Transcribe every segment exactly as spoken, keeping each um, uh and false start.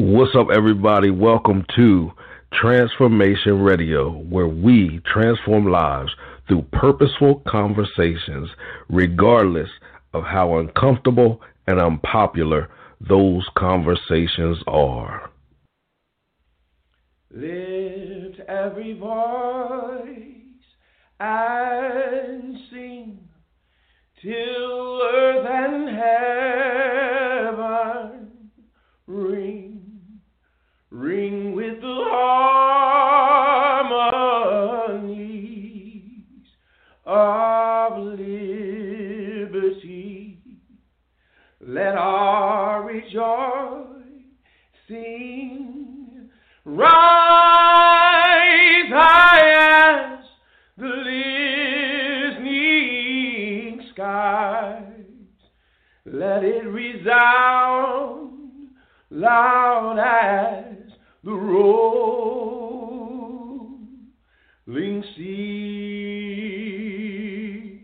What's up, everybody? Welcome to Transformation Radio, where we transform lives through purposeful conversations, regardless of how uncomfortable and unpopular those conversations are. Lift every voice and sing till earth and heaven ring, ring with the harmonies of liberty. Let our rejoicing rise high as the listening skies. Let it resound loud as the rolling sea.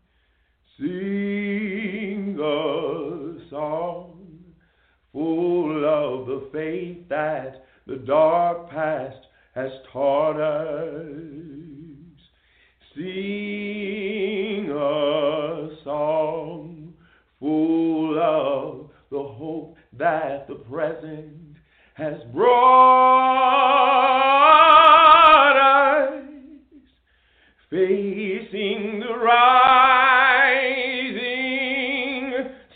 Sing a song full of the faith that the dark past has taught us. Sing a song full of the hope that the present has brought us. Facing the rising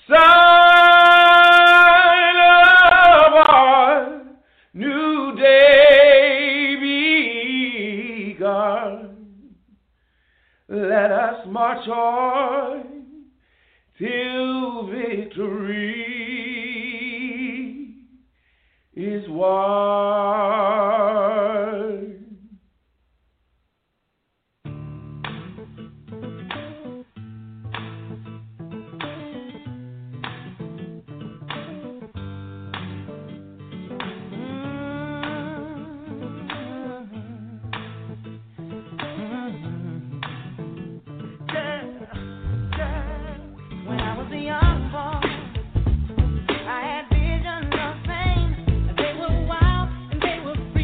sun of our new day begun. Let us march on till victory is won. They were wild and they were free.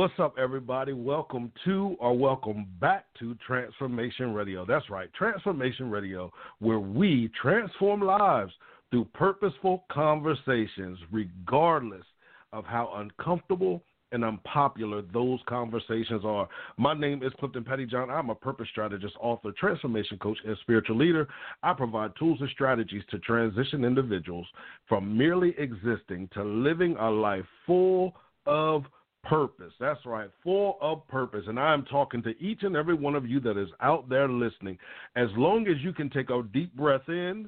What's up, everybody? Welcome to or welcome back to Transformation Radio. That's right, Transformation Radio, where we transform lives through purposeful conversations, regardless of how uncomfortable and unpopular those conversations are. My name is Clifton Pettyjohn. I'm a purpose strategist, author, transformation coach, and spiritual leader. I provide tools and strategies to transition individuals from merely existing to living a life full of purpose. That's right, full of purpose. And I am talking to each and every one of you that is out there listening. As long as you can take a deep breath in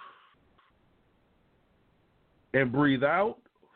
and breathe out,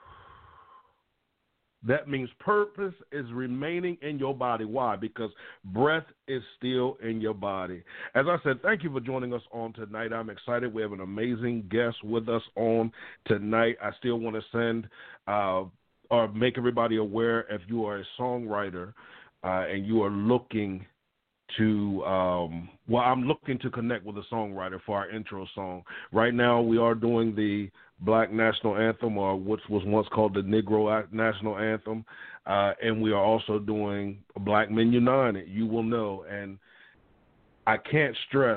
that means purpose is remaining in your body. Why? Because breath is still in your body. As I said, thank you for joining us on tonight. I'm excited. We have an amazing guest with us on tonight. I still want to send uh, or make everybody aware, if you are a songwriter uh, and you are looking to, um, well, I'm looking to connect with a songwriter for our intro song. Right now we are doing the Black National Anthem, or what was once called the Negro National Anthem, uh, and we are also doing Black Men United, You Will Know. And I can't stress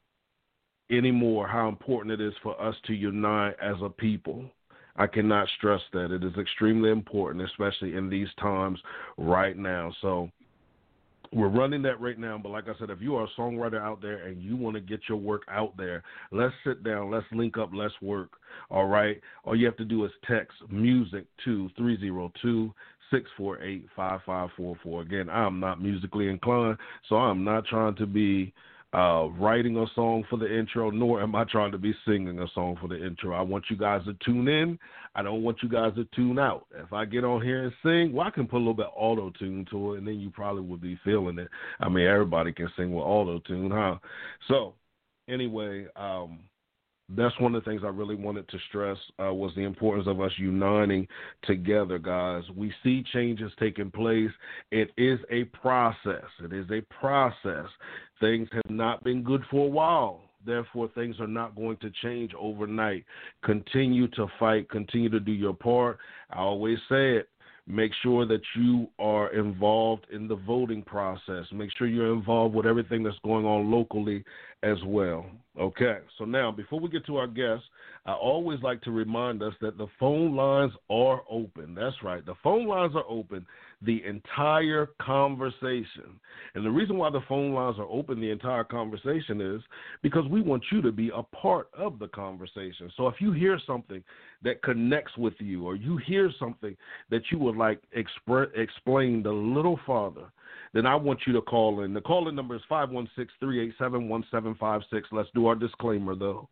anymore how important it is for us to unite as a people. I cannot stress that. It is extremely important, especially in these times right now. So we're running that right now, but like I said, if you are a songwriter out there and you want to get your work out there, let's sit down, let's link up, let's work, all right? All you have to do is text music to three zero two, six four eight, five five four four. Again, I'm not musically inclined, so I'm not trying to be uh, writing a song for the intro, nor am I trying to be singing a song for the intro. I want you guys to tune in. I don't want you guys to tune out. If I get on here and sing, well, I can put a little bit of auto-tune to it, and then you probably would be feeling it. I mean, everybody can sing with auto-tune, huh? So, anyway, um, that's one of the things I really wanted to stress uh, was the importance of us uniting together, guys. We see changes taking place. It is a process. It is a process. Things have not been good for a while. Therefore, things are not going to change overnight. Continue to fight. Continue to do your part. I always say it. Make sure that you are involved in the voting process. Make sure you're involved with everything that's going on locally as well. Okay, so now before we get to our guests, I always like to remind us that the phone lines are open. That's right, the phone lines are open the entire conversation. And the reason why the phone lines are open the entire conversation is because we want you to be a part of the conversation. So if you hear something that connects with you, or you hear something that you would like expre- explained a little farther, then I want you to call in. The call-in number is five one six, three eight seven, one seven five six. Let's do our disclaimer, though.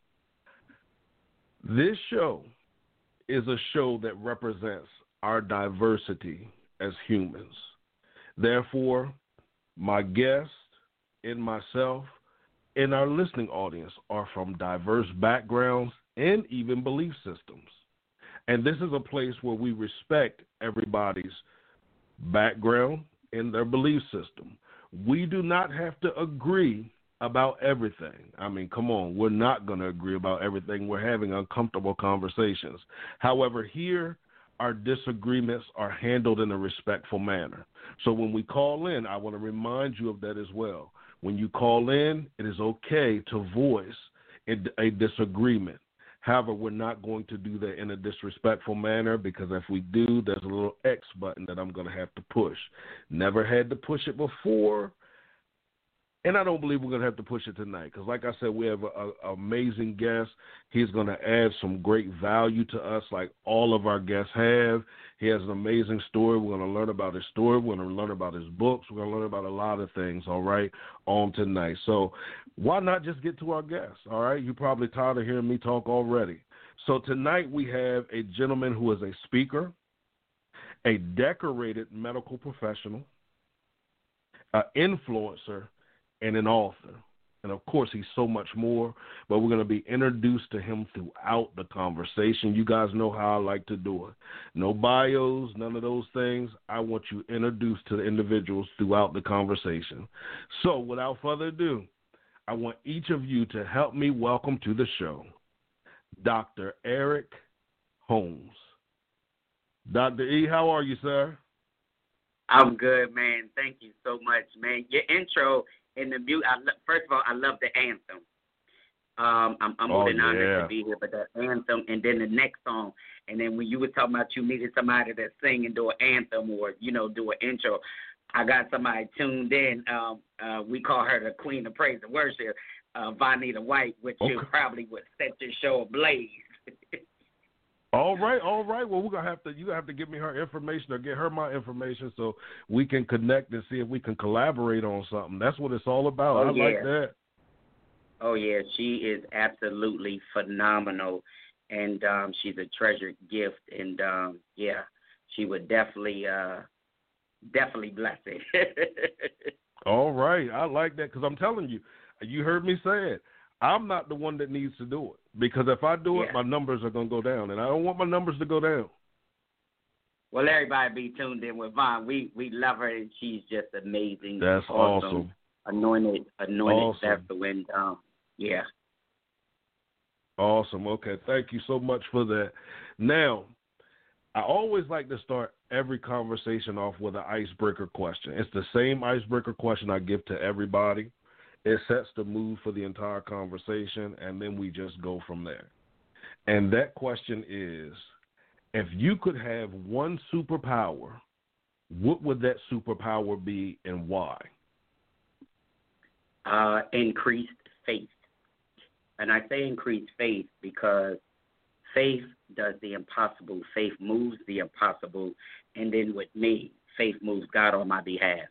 This show is a show that represents our diversity as humans. Therefore, my guest and myself and our listening audience are from diverse backgrounds and even belief systems. And this is a place where we respect everybody's background and their belief system. We do not have to agree about everything. I mean, come on, we're not going to agree about everything. We're having uncomfortable conversations. However, here, our disagreements are handled in a respectful manner. So when we call in, I want to remind you of that as well. When you call in, it is okay to voice a disagreement. However, we're not going to do that in a disrespectful manner, because if we do, there's a little X button that I'm going to have to push. Never had to push it before, and I don't believe we're going to have to push it tonight, because like I said, we have an amazing guest. He's going to add some great value to us like all of our guests have. He has an amazing story. We're going to learn about his story. We're going to learn about his books. We're going to learn about a lot of things, all right, on tonight. So why not just get to our guests, all right? You're probably tired of hearing me talk already. So tonight we have a gentleman who is a speaker, a decorated medical professional, an influencer, and an author. And, of course, he's so much more, but we're going to be introduced to him throughout the conversation. You guys know how I like to do it. No bios, none of those things. I want you introduced to the individuals throughout the conversation. So, without further ado, I want each of you to help me welcome to the show Doctor Eric Holmes. Doctor E, how are you, sir? I'm good, man. Thank you so much, man. Your intro and the mute. I lo- first of all, I love the anthem. Um, I'm Oh, humbled and honored yeah. to be here, but that anthem, and then the next song, and then when you were talking about you needed somebody to sing and do an anthem or you know do an intro, I got somebody tuned in. Um, uh, we call her the Queen of Praise and Worship, uh, Vonita White, which Okay. you probably would set your show ablaze. All right, all right. Well, we're gonna have to. You have to give me her information or get her my information so we can connect and see if we can collaborate on something. That's what it's all about. Oh, I yeah. like that. Oh, yeah, she is absolutely phenomenal, and um, she's a treasured gift, and, um, yeah, she would definitely, uh, definitely bless it. All right, I like that because I'm telling you, you heard me say it. I'm not the one that needs to do it because if I do Yeah. it, my numbers are gonna go down, and I don't want my numbers to go down. Well, everybody be tuned in with Vaughn. We we love her, and she's just amazing. That's awesome. Anointed, anointed Awesome. vessel, and, um, yeah. Awesome. Okay, thank you so much for that. Now, I always like to start every conversation off with an icebreaker question. It's the same icebreaker question I give to everybody. It sets the mood for the entire conversation, and then we just go from there. And that question is, if you could have one superpower, what would that superpower be and why? Uh, increased faith. And I say increased faith because faith does the impossible. Faith moves the impossible. And then with me, faith moves God on my behalf.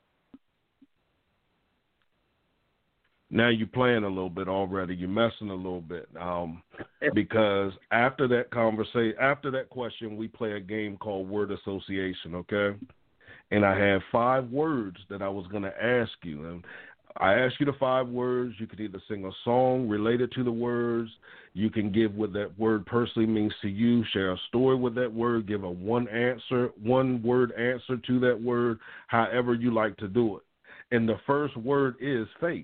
Now you're playing a little bit already. You're messing a little bit. Um, because after that conversation, after that question, we play a game called word association, okay? And I have five words that I was going to ask you. And I asked you the five words. You could either sing a song related to the words. You can give what that word personally means to you, share a story with that word, give a one answer, one word answer to that word, however you like to do it. And the first word is faith.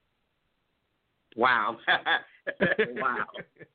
Wow. Wow.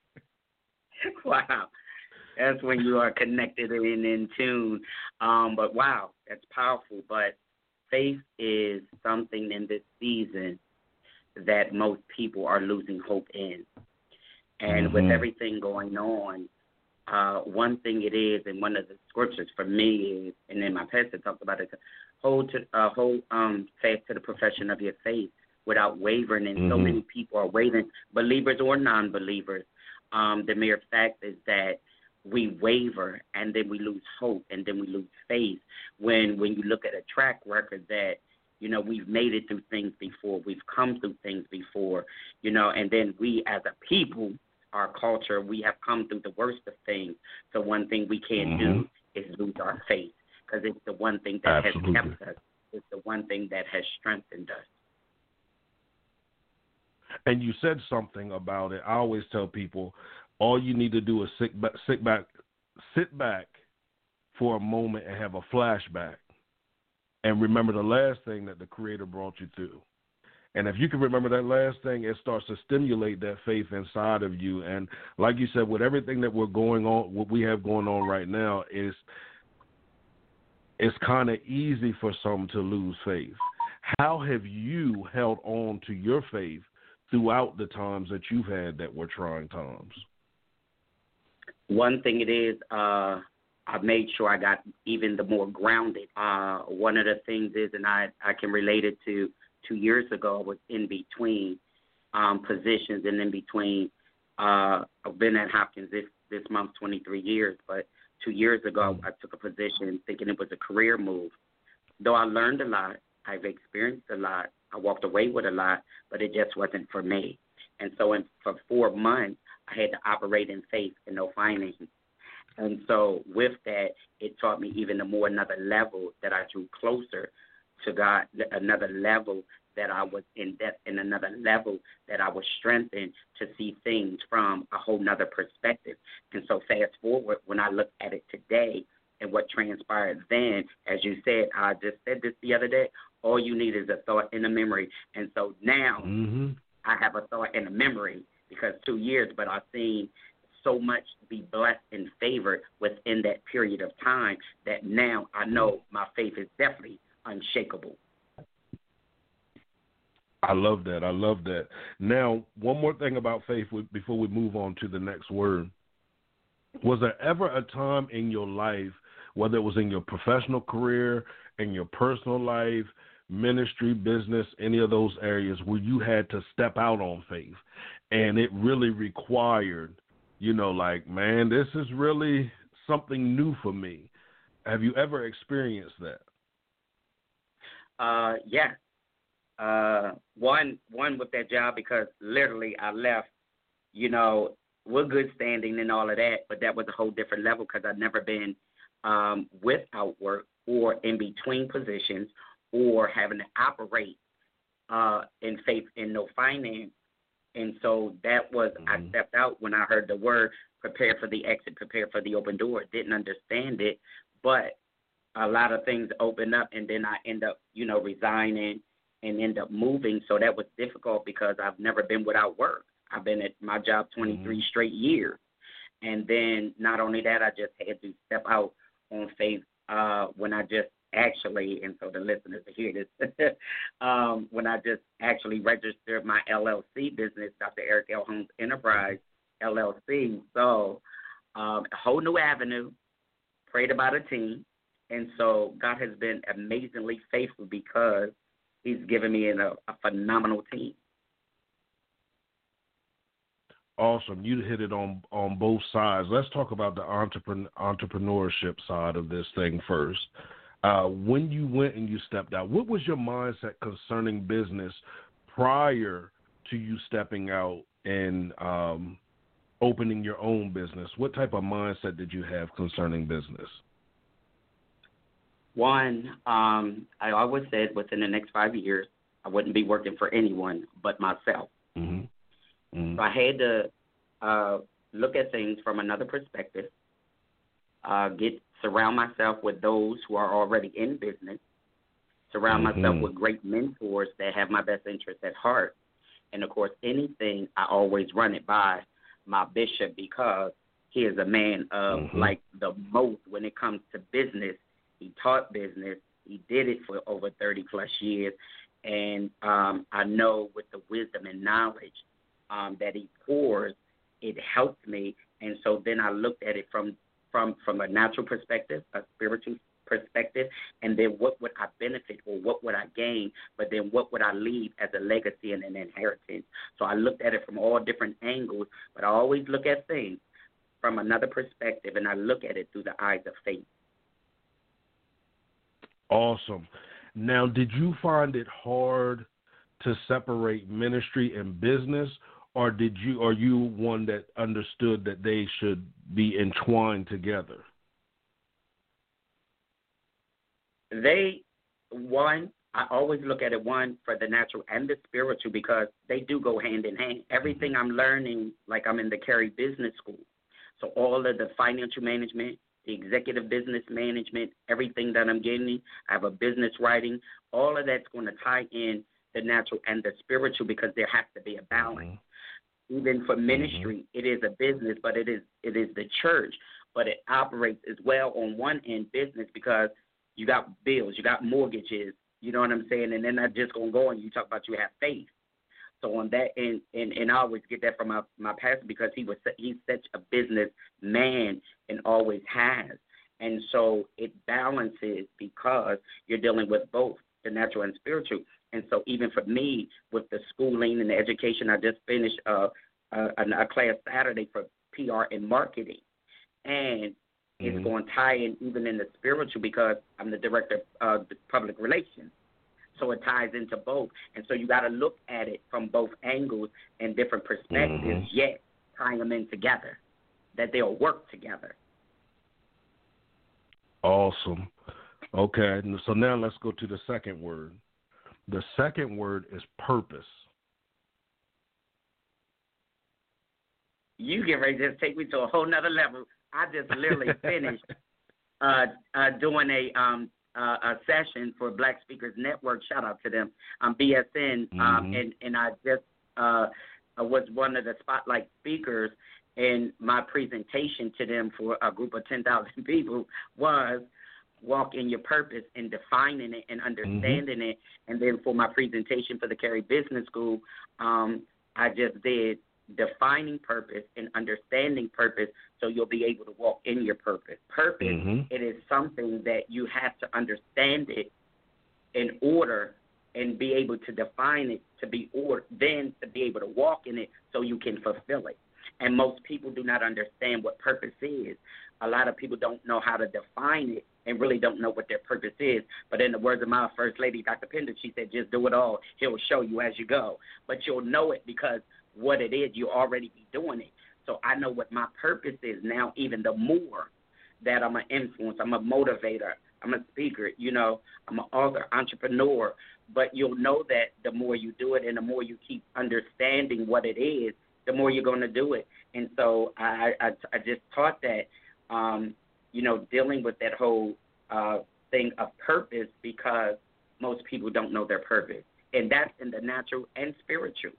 Wow. That's when you are connected and in tune. Um, but wow, that's powerful. But faith is something in this season that most people are losing hope in. And Mm-hmm. with everything going on, uh, one thing it is, and one of the scriptures for me is, and then my pastor talks about it, hold to uh, hold um, fast to the profession of your faith without wavering. And Mm-hmm. so many people are wavering, believers or non-believers. Um, the mere fact is that we waver and then we lose hope and then we lose faith when when you look at a track record that, you know, we've made it through things before, we've come through things before, you know, and then we as a people, our culture, we have come through the worst of things. So one thing we can't Mm-hmm. do is lose our faith because it's the one thing that Absolutely. has kept us. It's the one thing that has strengthened us. And you said something about it. I always tell people, all you need to do is sit back, sit back, sit back for a moment and have a flashback, and remember the last thing that the Creator brought you through. And if you can remember that last thing, it starts to stimulate that faith inside of you. And like you said, with everything that we're going on, what we have going on right now, is it's kind of easy for some to lose faith. How have you held on to your faith throughout the times that you've had that were trying times? One thing it is, uh, I made sure I got even the more grounded. Uh, one of the things is, and I, I can relate it to two years ago, I was in between um, positions and in between. Uh, I've been at Hopkins this, this month, twenty-three years, but two years ago I took a position thinking it was a career move. Though I learned a lot, I've experienced a lot, I walked away with a lot, but it just wasn't for me. And so in, for four months, I had to operate in faith and no finances. And so with that, it taught me even more another level that I drew closer to God, another level that I was in depth, and another level that I was strengthened to see things from a whole nother perspective. And so fast forward, when I look at it today and what transpired then, as you said, I just said this the other day, all you need is a thought and a memory. And so now Mm-hmm. I have a thought and a memory because two years, but I've seen so much be blessed and favored within that period of time that now I know my faith is definitely unshakable. I love that. I love that. Now, one more thing about faith before we move on to the next word. Was there ever a time in your life, whether it was in your professional career, in your personal life, ministry, business, any of those areas, where you had to step out on faith and it really required, you know, like, man, this is really something new for me? Have you ever experienced that? Uh, yeah. Uh, one, one with that job, because literally I left, you know, with good standing and all of that, but that was a whole different level because I'd never been um, without work or in between positions or having to operate uh, in faith and no finance. And so that was, mm-hmm. I stepped out when I heard the word, prepare for the exit, prepare for the open door. Didn't understand it, but a lot of things opened up, and then I end up, you know, resigning and end up moving. So that was difficult because I've never been without work. I've been at my job twenty-three mm-hmm. straight years. And then not only that, I just had to step out on faith uh, when I just actually, and so the listeners will hear this, um, when I just actually registered my L L C business, Doctor Eric L. Holmes Enterprise, L L C. So um, a whole new avenue, prayed about a team. And so God has been amazingly faithful because he's given me a, a phenomenal team. Awesome. You hit it on, on both sides. Let's talk about the entrepreneur, entrepreneurship side of this thing first. Uh, when you went and you stepped out, what was your mindset concerning business prior to you stepping out and um, opening your own business? What type of mindset did you have concerning business? One, um, I always said within the next five years, I wouldn't be working for anyone but myself. Mm-hmm. Mm-hmm. So I had to uh, look at things from another perspective, uh, get surround myself with those who are already in business, surround mm-hmm. myself with great mentors that have my best interest at heart. And, of course, anything, I always run it by my bishop because he is a man of, mm-hmm. like, the most when it comes to business. He taught business. He did it for over thirty-plus years. And um, I know with the wisdom and knowledge um, that he pours, it helped me. And so then I looked at it from, from, from a natural perspective, a spiritual perspective, and then what would I benefit or what would I gain, but then what would I leave as a legacy and an inheritance. So I looked at it from all different angles, but I always look at things from another perspective, and I look at it through the eyes of faith. Awesome. Now, did you find it hard to separate ministry and business, or did you, are you one that understood that they should be entwined together? They, one, I always look at it, one, for the natural and the spiritual, because they do go hand in hand. Everything I'm learning, like I'm in the Carey Business School. So all of the financial management, the executive business management, everything that I'm getting, I have a business writing, all of that's going to tie in the natural and the spiritual because there has to be a balance. Mm-hmm. Even for ministry, mm-hmm. it is a business, but it is it is the church, but it operates as well on one end business because you got bills, you got mortgages, you know what I'm saying, and they're not just going to go and you talk about you have faith. So on that end, and, and I always get that from my, my pastor because he was he's such a business man and always has. And so it balances because you're dealing with both the natural and spiritual. And so even for me, with the schooling and the education, I just finished uh, a, a class Saturday for P R and marketing. And mm-hmm. it's going to tie in even in the spiritual because I'm the director of uh, public relations. So it ties into both. And so you got to look at it from both angles and different perspectives, mm-hmm. yet tying them in together, that they'll work together. Awesome. Okay, so now let's go to the second word. The second word is purpose. You get ready to just take me to a whole nother level. I just literally finished uh, uh, doing a um, uh, a session for Black Speakers Network. Shout out to them, um, B S N, um, mm-hmm. and and I just uh, was one of the spotlight speakers. And my presentation to them for a group of ten thousand people was walk in your purpose and defining it and understanding mm-hmm. it. And then for my presentation for the Carey Business School, um, I just did defining purpose and understanding purpose, so you'll be able to walk in your purpose. Purpose, mm-hmm. it is something that you have to understand it in order and be able to define it to be order, then to be able to walk in it so you can fulfill it. And most people do not understand what purpose is. A lot of people don't know how to define it and really don't know what their purpose is. But in the words of my First Lady, Doctor Pender, she said, just do it all. He'll show you as you go. But you'll know it because what it is, you already be doing it. So I know what my purpose is now, even the more that I'm an influence, I'm a motivator, I'm a speaker, you know, I'm an author, entrepreneur. But you'll know that the more you do it and the more you keep understanding what it is, the more you're going to do it. And so I, I, I just taught that, um, you know, dealing with that whole uh, thing of purpose, because most people don't know their purpose. And that's in the natural and spiritual.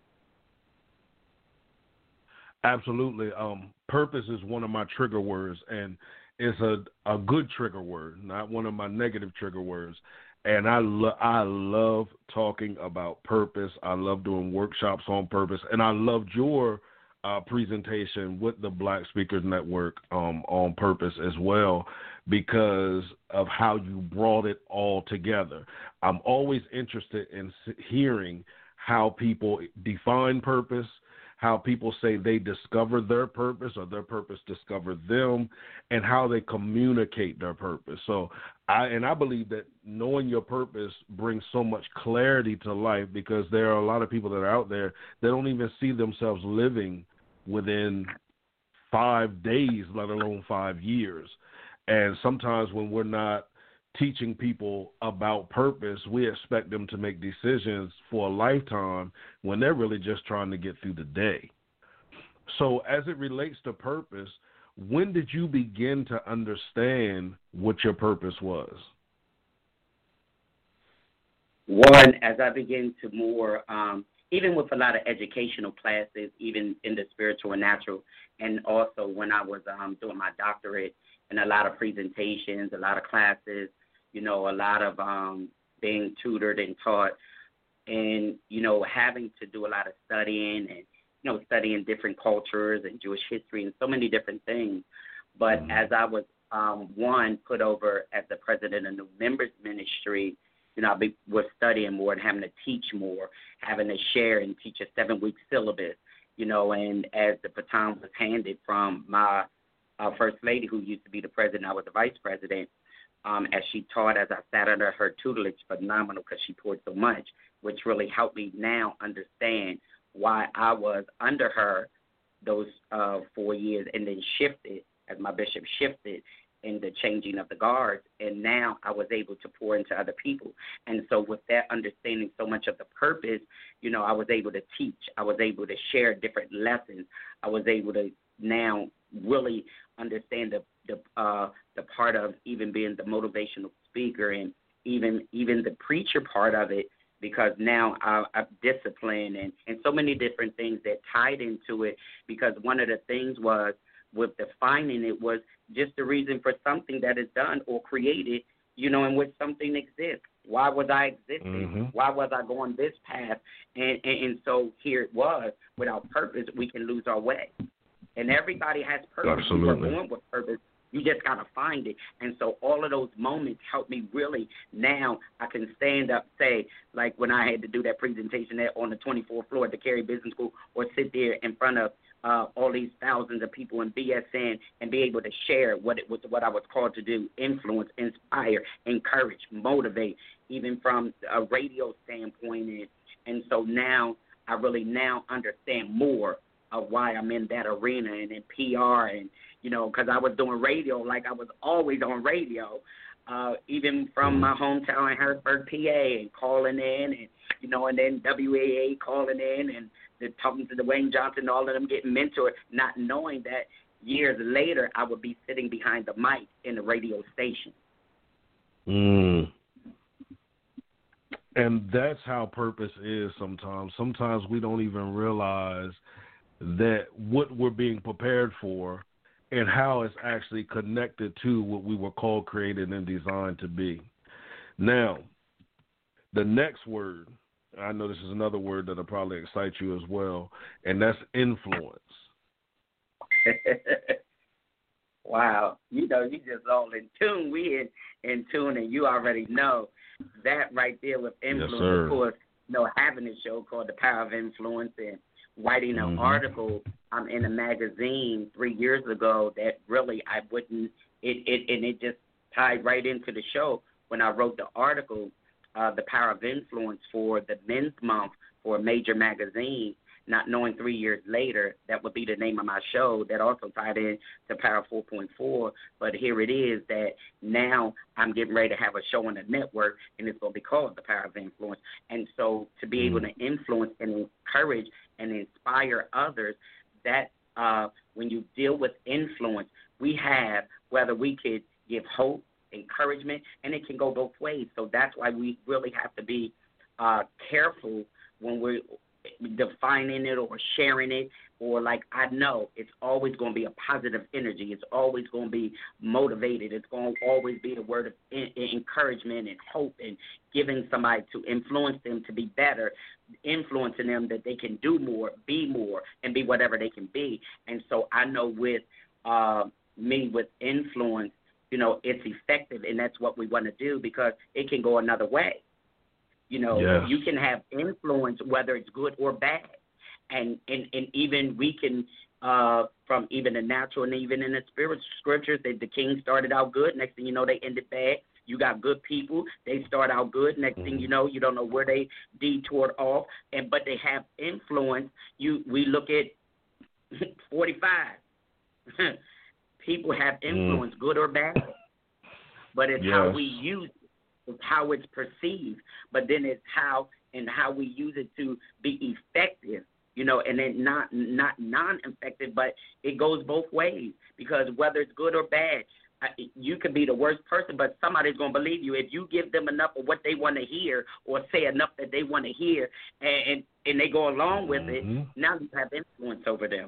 Absolutely. Um, purpose is one of my trigger words, and it's a, a good trigger word, not one of my negative trigger words. And I, lo- I love talking about purpose. I love doing workshops on purpose. And I loved your uh, presentation with the Black Speakers Network um, on purpose as well, because of how you brought it all together. I'm always interested in hearing how people define purpose, how people say they discover their purpose or their purpose discovered them, and how they communicate their purpose. So I, and I believe that knowing your purpose brings so much clarity to life, because there are a lot of people that are out there that don't even see themselves living within five days, let alone five years. And sometimes when we're not teaching people about purpose, we expect them to make decisions for a lifetime when they're really just trying to get through the day. So as it relates to purpose, when did you begin to understand what your purpose was? One, as I began to more, um, even with a lot of educational classes, even in the spiritual and natural, and also when I was um, doing my doctorate, and a lot of presentations, a lot of classes, you know, a lot of um, being tutored and taught, and, you know, having to do a lot of studying and, you know, studying different cultures and Jewish history and so many different things. But mm-hmm. as I was, um, one, put over as the president of the Members Ministry, you know, I be, was studying more and having to teach more, having to share and teach a seven-week syllabus, you know, and as the baton was handed from my uh, First Lady, who used to be the president, I was the vice president, Um, as she taught, as I sat under her tutelage, phenomenal, because she poured so much, which really helped me now understand why I was under her those uh, four years and then shifted, as my bishop shifted in the changing of the guards, and now I was able to pour into other people. And so with that understanding so much of the purpose, you know, I was able to teach. I was able to share different lessons. I was able to now really understand the the uh, the part of even being the motivational speaker and even even the preacher part of it, because now I, I'm disciplined and, and so many different things that tied into it, because one of the things was with defining it was just the reason for something that is done or created, you know, in which something exists. Why was I existing? Mm-hmm. Why was I going this path? And, and, and so here it was. Without purpose, we can lose our way. And everybody has purpose. Absolutely. You were born with purpose. You just got to find it. And so all of those moments help me really. Now I can stand up, say, like when I had to do that presentation there on the twenty-fourth floor at the Carey Business School, or sit there in front of uh, all these thousands of people in B S N and be able to share what it was, what I was called to do, influence, inspire, encourage, motivate, even from a radio standpoint. And, and so now I really now understand more of why I'm in that arena and in P R, and, you know, because I was doing radio like I was always on radio, uh, even from my hometown in Harrisburg, P A, and calling in, and, you know, and then W A A calling in, and the, talking to Dwayne Johnson, all of them getting mentored, not knowing that years later I would be sitting behind the mic in the radio station. Mm. And that's how purpose is sometimes. Sometimes we don't even realize that what we're being prepared for and how it's actually connected to what we were called, created, and designed to be. Now, the next word, I know this is another word that'll probably excite you as well, and that's influence. Wow. You know, you just all in tune. We in, in tune, and you already know that right there with influence. Yes, sir. Of course, you know, having a show called The Power of Influence and writing an mm-hmm. article um, in a magazine three years ago that really I wouldn't, it, it and it just tied right into the show when I wrote the article, uh, The Power of Influence, for the Men's Month for a major magazine, not knowing three years later that would be the name of my show. That also tied in to Power four point four. But here it is that now I'm getting ready to have a show on the network, and it's going to be called The Power of Influence. And so to be able to influence and encourage and inspire others, that uh, when you deal with influence, we have, whether we could give hope, encouragement, and it can go both ways. So that's why we really have to be uh, careful when we're defining it or sharing it, or like I know it's always going to be a positive energy. It's always going to be motivated. It's going to always be a word of in, in encouragement and hope and giving somebody to influence them to be better, influencing them that they can do more, be more, and be whatever they can be. And so I know with uh, me with influence, you know, it's effective, and that's what we want to do because it can go another way. You know, yes. You can have influence, whether it's good or bad. And, and, and even we can, uh, from even the natural and even in the spiritual scriptures, that the king started out good. Next thing you know, they ended bad. You got good people. They start out good. Next mm-hmm. thing you know, you don't know where they detoured off. And But they have influence. You We look at forty-five. People have influence, mm. good or bad. But it's yes. how we use it. It's how it's perceived, but then it's how and how we use it to be effective, you know, and then not not non-effective, but it goes both ways because whether it's good or bad, you could be the worst person, but somebody's going to believe you if you give them enough of what they want to hear or say enough that they want to hear, and, and, and they go along with mm-hmm. it. Now you have influence over them.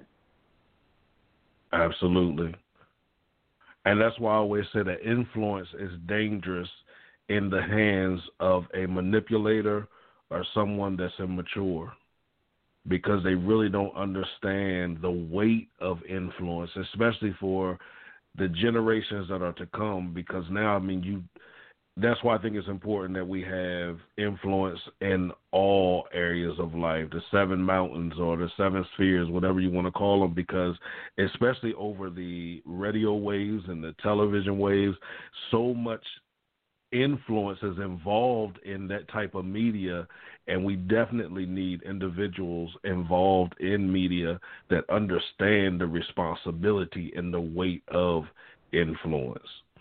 Absolutely. And that's why I always say that influence is dangerous in the hands of a manipulator or someone that's immature, because they really don't understand the weight of influence, especially for the generations that are to come. Because now, I mean, you that's why I think it's important that we have influence in all areas of life, the seven mountains or the seven spheres, whatever you want to call them, because especially over the radio waves and the television waves, so much influence is involved in that type of media, and we definitely need individuals involved in media that understand the responsibility and the weight of influence.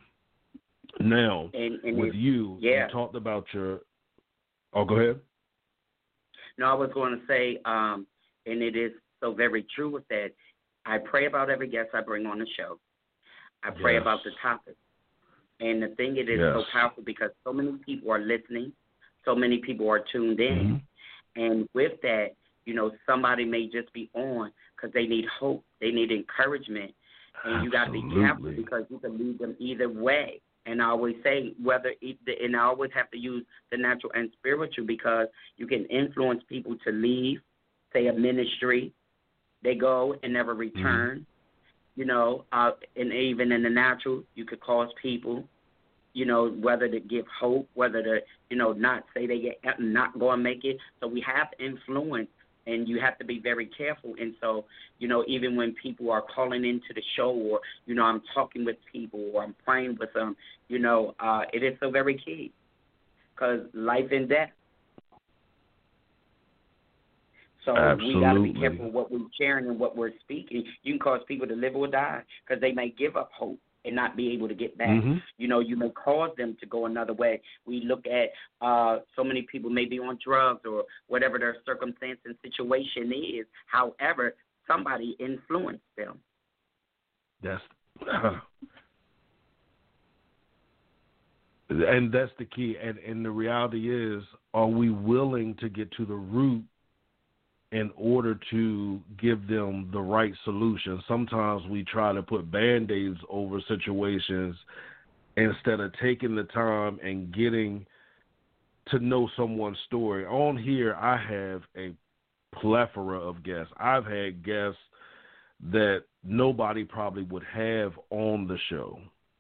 Now, and, and with you, yeah. you talked about your – oh, go ahead. No, I was going to say, um, and it is so very true with that, I pray about every guest I bring on the show. I pray yes. about the topic. And the thing, it is yes. so powerful because so many people are listening, so many people are tuned in. Mm-hmm. And with that, you know, somebody may just be on because they need hope, they need encouragement. And you got to be careful because you can lead them either way. And I always say whether, it, and I always have to use the natural and spiritual because you can influence people to leave, say a ministry, they go and never return. Mm-hmm. You know, uh, and even in the natural, you could cause people, you know, whether to give hope, whether to, you know, not say they get not going to make it. So we have influence, and you have to be very careful. And so, you know, even when people are calling into the show, or you know, I'm talking with people, or I'm praying with them, you know, uh, it is so very key because life and death. So Absolutely. We got to be careful what we're sharing and what we're speaking. You can cause people to live or die because they may give up hope and not be able to get back. Mm-hmm. You know, you may cause them to go another way. We look at uh, so many people may be on drugs or whatever their circumstance and situation is. However, somebody influenced them. That's uh, and that's the key. And, and the reality is, are we willing to get to the root in order to give them the right solution. Sometimes we try to put Band-Aids over situations instead of taking the time and getting to know someone's story. On here, I have a plethora of guests. I've had guests that nobody probably would have on the show.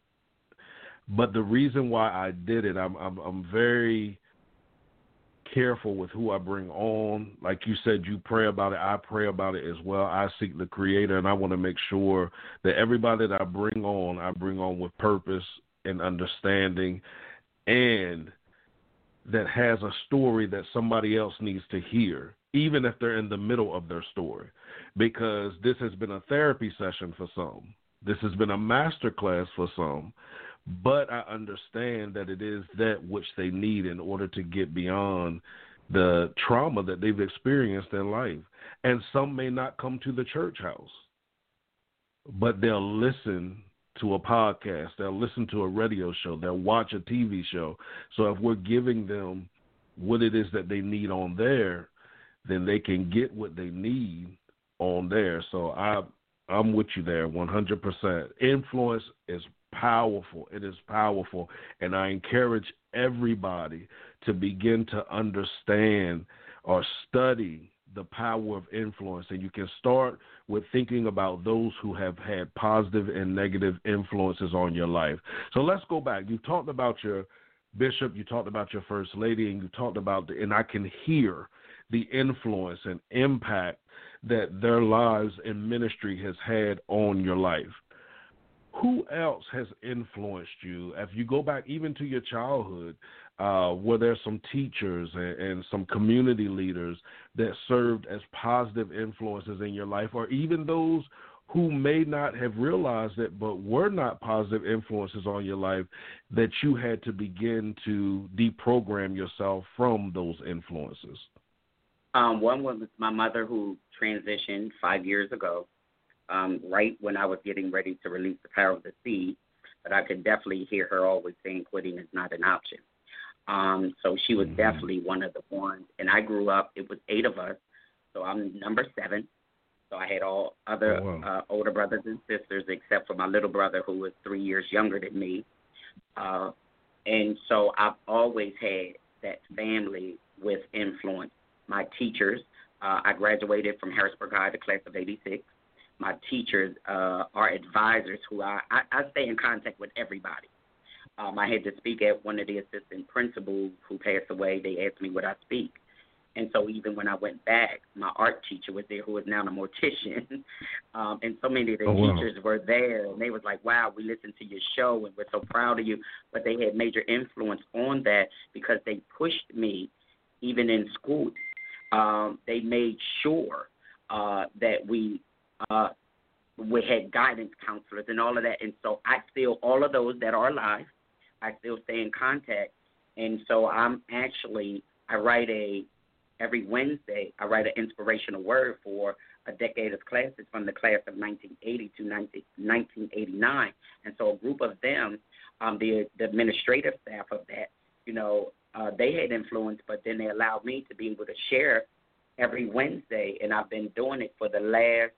But the reason why I did it, I'm I'm, I'm very careful with who I bring on. Like you said, you pray about it. I pray about it as well. I seek the Creator, and I want to make sure that everybody that I bring on, I bring on with purpose and understanding, and that has a story that somebody else needs to hear, even if they're in the middle of their story, because this has been a therapy session for some. This has been a master class for some. But I understand that it is that which they need in order to get beyond the trauma that they've experienced in life. And some may not come to the church house, but they'll listen to a podcast, they'll listen to a radio show, they'll watch a T V show. So if we're giving them what it is that they need on there, then they can get what they need on there. So I, I'm with you there one hundred percent. Influence is powerful. It is powerful. And I encourage everybody to begin to understand or study the power of influence. And you can start with thinking about those who have had positive and negative influences on your life. So let's go back. You talked about your bishop, you talked about your first lady, and you talked about, the, and I can hear the influence and impact that their lives and ministry has had on your life. Who else has influenced you? If you go back even to your childhood, uh, were there some teachers and, and some community leaders that served as positive influences in your life, or even those who may not have realized it but were not positive influences on your life, that you had to begin to deprogram yourself from those influences? Um, one was my mother, who transitioned five years ago. Um, right when I was getting ready to release The Power of the Seed, but I could definitely hear her always saying quitting is not an option. Um, so she was mm-hmm. definitely one of the ones. And I grew up, it was eight of us, so I'm number seven. So I had all other oh, wow. uh, older brothers and sisters except for my little brother, who was three years younger than me. Uh, and so I've always had that family with influence. My teachers, uh, I graduated from Harrisburg High, the class of eighty-six. My teachers uh, are advisors who I, I, I stay in contact with everybody. Um, I had to speak at one of the assistant principals who passed away. They asked me would I speak. And so even when I went back, my art teacher was there, who is now a mortician. um, and so many of the oh, teachers wow. were there. And they was like, wow, we listened to your show and we're so proud of you. But they had major influence on that because they pushed me even in school. Um, they made sure uh, that we Uh, we had guidance counselors and all of that. And so I still, all of those that are alive, I still stay in contact. And so I'm actually, I write a, every Wednesday, I write an inspirational word for a decade of classes from the class of nineteen eighty to nineteen eighty-nine. And so a group of them, um, the, the administrative staff of that, you know, uh, they had influence, but then they allowed me to be able to share every Wednesday. And I've been doing it for the last,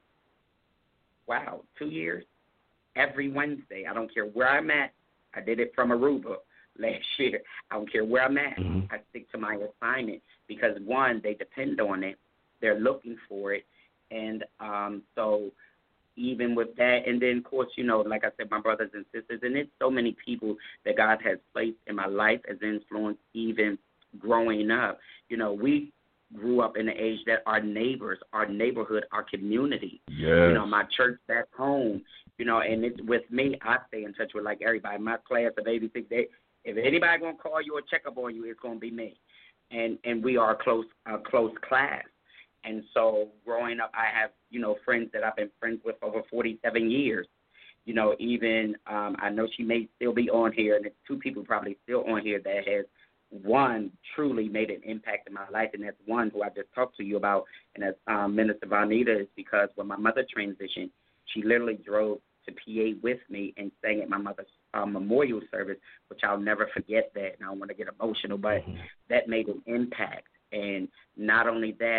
wow, two years, every Wednesday. I don't care where I'm at. I did it from Aruba last year. I don't care where I'm at. Mm-hmm. I stick to my assignment because, one, they depend on it. They're looking for it. And um, so even with that, and then, of course, you know, like I said, my brothers and sisters, and it's so many people that God has placed in my life as influence even growing up. You know, we grew up in the age that our neighbors, our neighborhood, our community, yes. you know, my church back home, you know, and it's with me, I stay in touch with like everybody. My class of eighty-six, they, if anybody going to call you or check up on you, it's going to be me. And and we are a close, a close class. And so growing up, I have, you know, friends that I've been friends with over forty-seven years. You know, even um, I know she may still be on here, and there's two people probably still on here that has one truly made an impact in my life, and that's one who I just talked to you about, and that's um, Minister Vonita, is because when my mother transitioned, she literally drove to P A with me and sang at my mother's uh, memorial service, which I'll never forget that, and I don't want to get emotional, but mm-hmm. that made an impact. And not only that,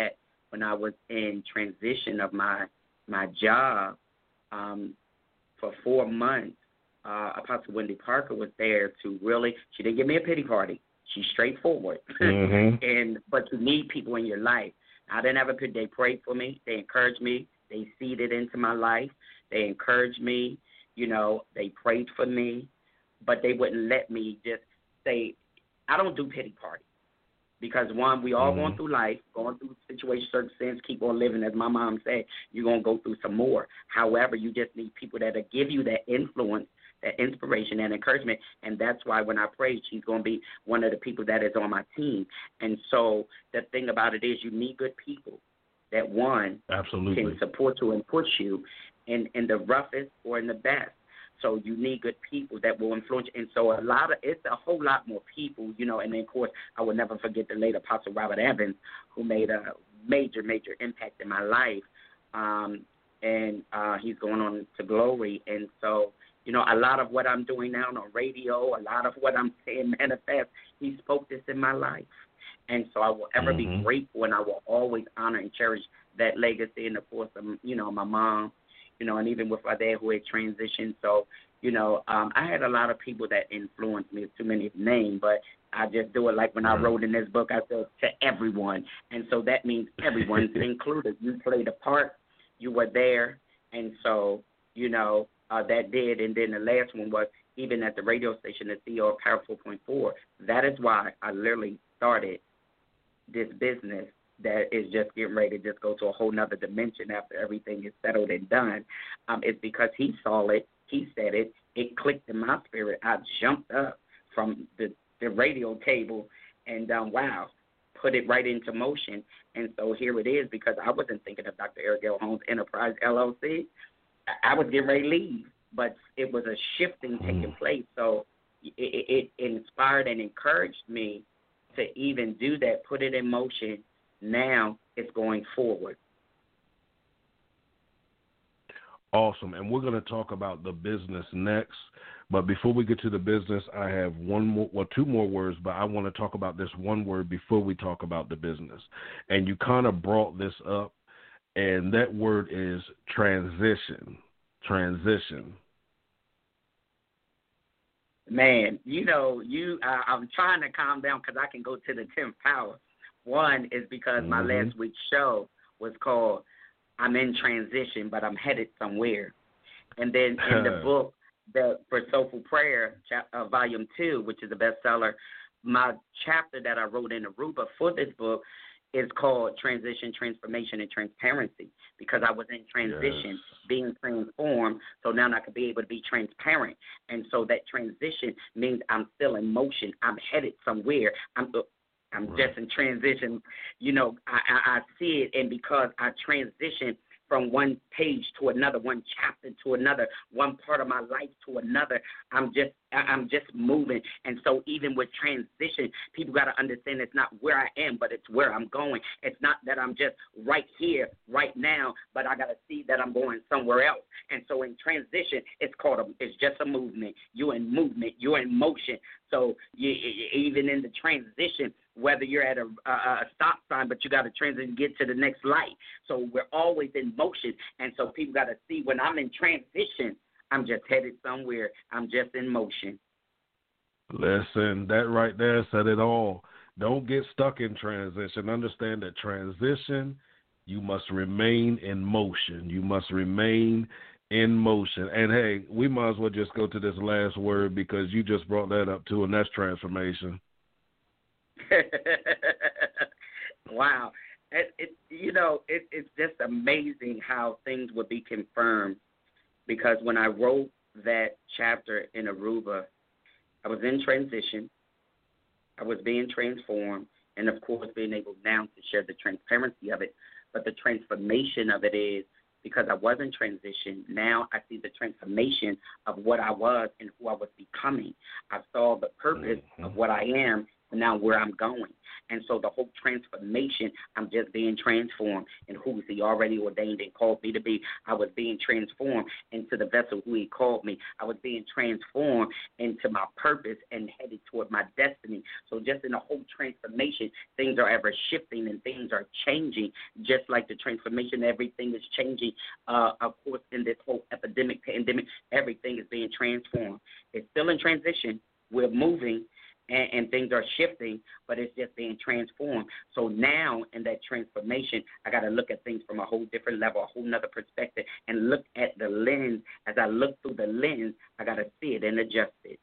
when I was in transition of my my job um, for four months. Uh, Apostle Wendy Parker was there to really. She didn't give me a pity party. She's straightforward, mm-hmm. and but you need people in your life. I didn't have a pity. They prayed for me. They encouraged me. They seeded into my life. They encouraged me. You know, they prayed for me, but they wouldn't let me just say, I don't do pity parties. Because, one, we all mm-hmm. going through life, going through situations, circumstances, keep on living. As my mom said, you're going to go through some more. However, you just need people that will give you that influence, that inspiration, and encouragement. And that's why when I pray, she's going to be one of the people that is on my team. And so the thing about it is you need good people that, one, Absolutely. can support you and push you in, in the roughest or in the best. So you need good people that will influence you. And so a lot of, it's a whole lot more people, you know, and then, of course, I will never forget the late Apostle Robert Evans, who made a major, major impact in my life. Um, and uh, he's going on to glory. And so, you know, a lot of what I'm doing now on radio, a lot of what I'm saying manifest, he spoke this in my life. And so I will ever mm-hmm. be grateful, and I will always honor and cherish that legacy. And, of course, um, you know, my mom, you know, and even with my dad who had transitioned. So, you know, um, I had a lot of people that influenced me. It's too many to name, but I just do it like when I wrote in this book, I said to everyone. And so that means everyone's included. You played a part. You were there. And so, you know, uh, that did. And then the last one was even at the radio station, the C E O of Power four point four. That is why I literally started this business that is just getting ready to just go to a whole nother dimension after everything is settled and done. Um, it's because he saw it, he said it, it clicked in my spirit. I jumped up from the, the radio table and, um, wow, put it right into motion. And so here it is, because I wasn't thinking of Doctor Eric L. Holmes Enterprise, L L C. I was getting ready to leave, but it was a shifting taking place. So it, it inspired and encouraged me to even do that, put it in motion. Now it's going forward. Awesome. And we're going to talk about the business next. But before we get to the business, I have one more, well, two more words, but I want to talk about this one word before we talk about the business. And you kind of brought this up, and that word is transition. Transition. Man, you know, you. Uh, I'm trying to calm down because I can go to the tenth power. One is because mm-hmm. my last week's show was called I'm in Transition, but I'm headed somewhere. And then in the book, the for Soulful Prayer, chap, uh, Volume two, which is a bestseller, my chapter that I wrote in Aruba for this book is called Transition, Transformation, and Transparency, because I was in transition, yes. being transformed, so now I could be able to be transparent. And so that transition means I'm still in motion. I'm headed somewhere. I'm I'm right. just in transition. You know, I, I, I see it, and because I transition from one page to another, one chapter to another, one part of my life to another, I'm just I'm just moving. And so even with transition, people got to understand it's not where I am, but it's where I'm going. It's not that I'm just right here, right now, but I got to see that I'm going somewhere else. And so in transition, it's called a, it's just a movement. You're in movement. You're in motion. So you, even in the transition, whether you're at a, a, a stop sign, but you got to transition, get to the next light. So we're always in motion. And so people got to see when I'm in transition, I'm just headed somewhere. I'm just in motion. Listen, that right there said it all. Don't get stuck in transition. Understand that transition, you must remain in motion. You must remain in motion. And, hey, we might as well just go to this last word because you just brought that up, too, and that's transformation. Wow. It, it, you know, it, it's just amazing how things would be confirmed, because when I wrote that chapter in Aruba, I was in transition, I was being transformed, and, of course, being able now to share the transparency of it. But the transformation of it is because I was in transition, now I see the transformation of what I was and who I was becoming. I saw the purpose mm-hmm. of what I am now where I'm going. And so the whole transformation, I'm just being transformed in who he already ordained and called me to be. I was being transformed into the vessel who he called me. I was being transformed into my purpose and headed toward my destiny. So just in the whole transformation, things are ever shifting and things are changing. Just like the transformation, everything is changing. Uh, of course, in this whole epidemic, pandemic, everything is being transformed. It's still in transition. We're moving. And, and things are shifting, but it's just being transformed. So now in that transformation, I got to look at things from a whole different level, a whole nother perspective, and look at the lens. As I look through the lens, I got to see it and adjust it.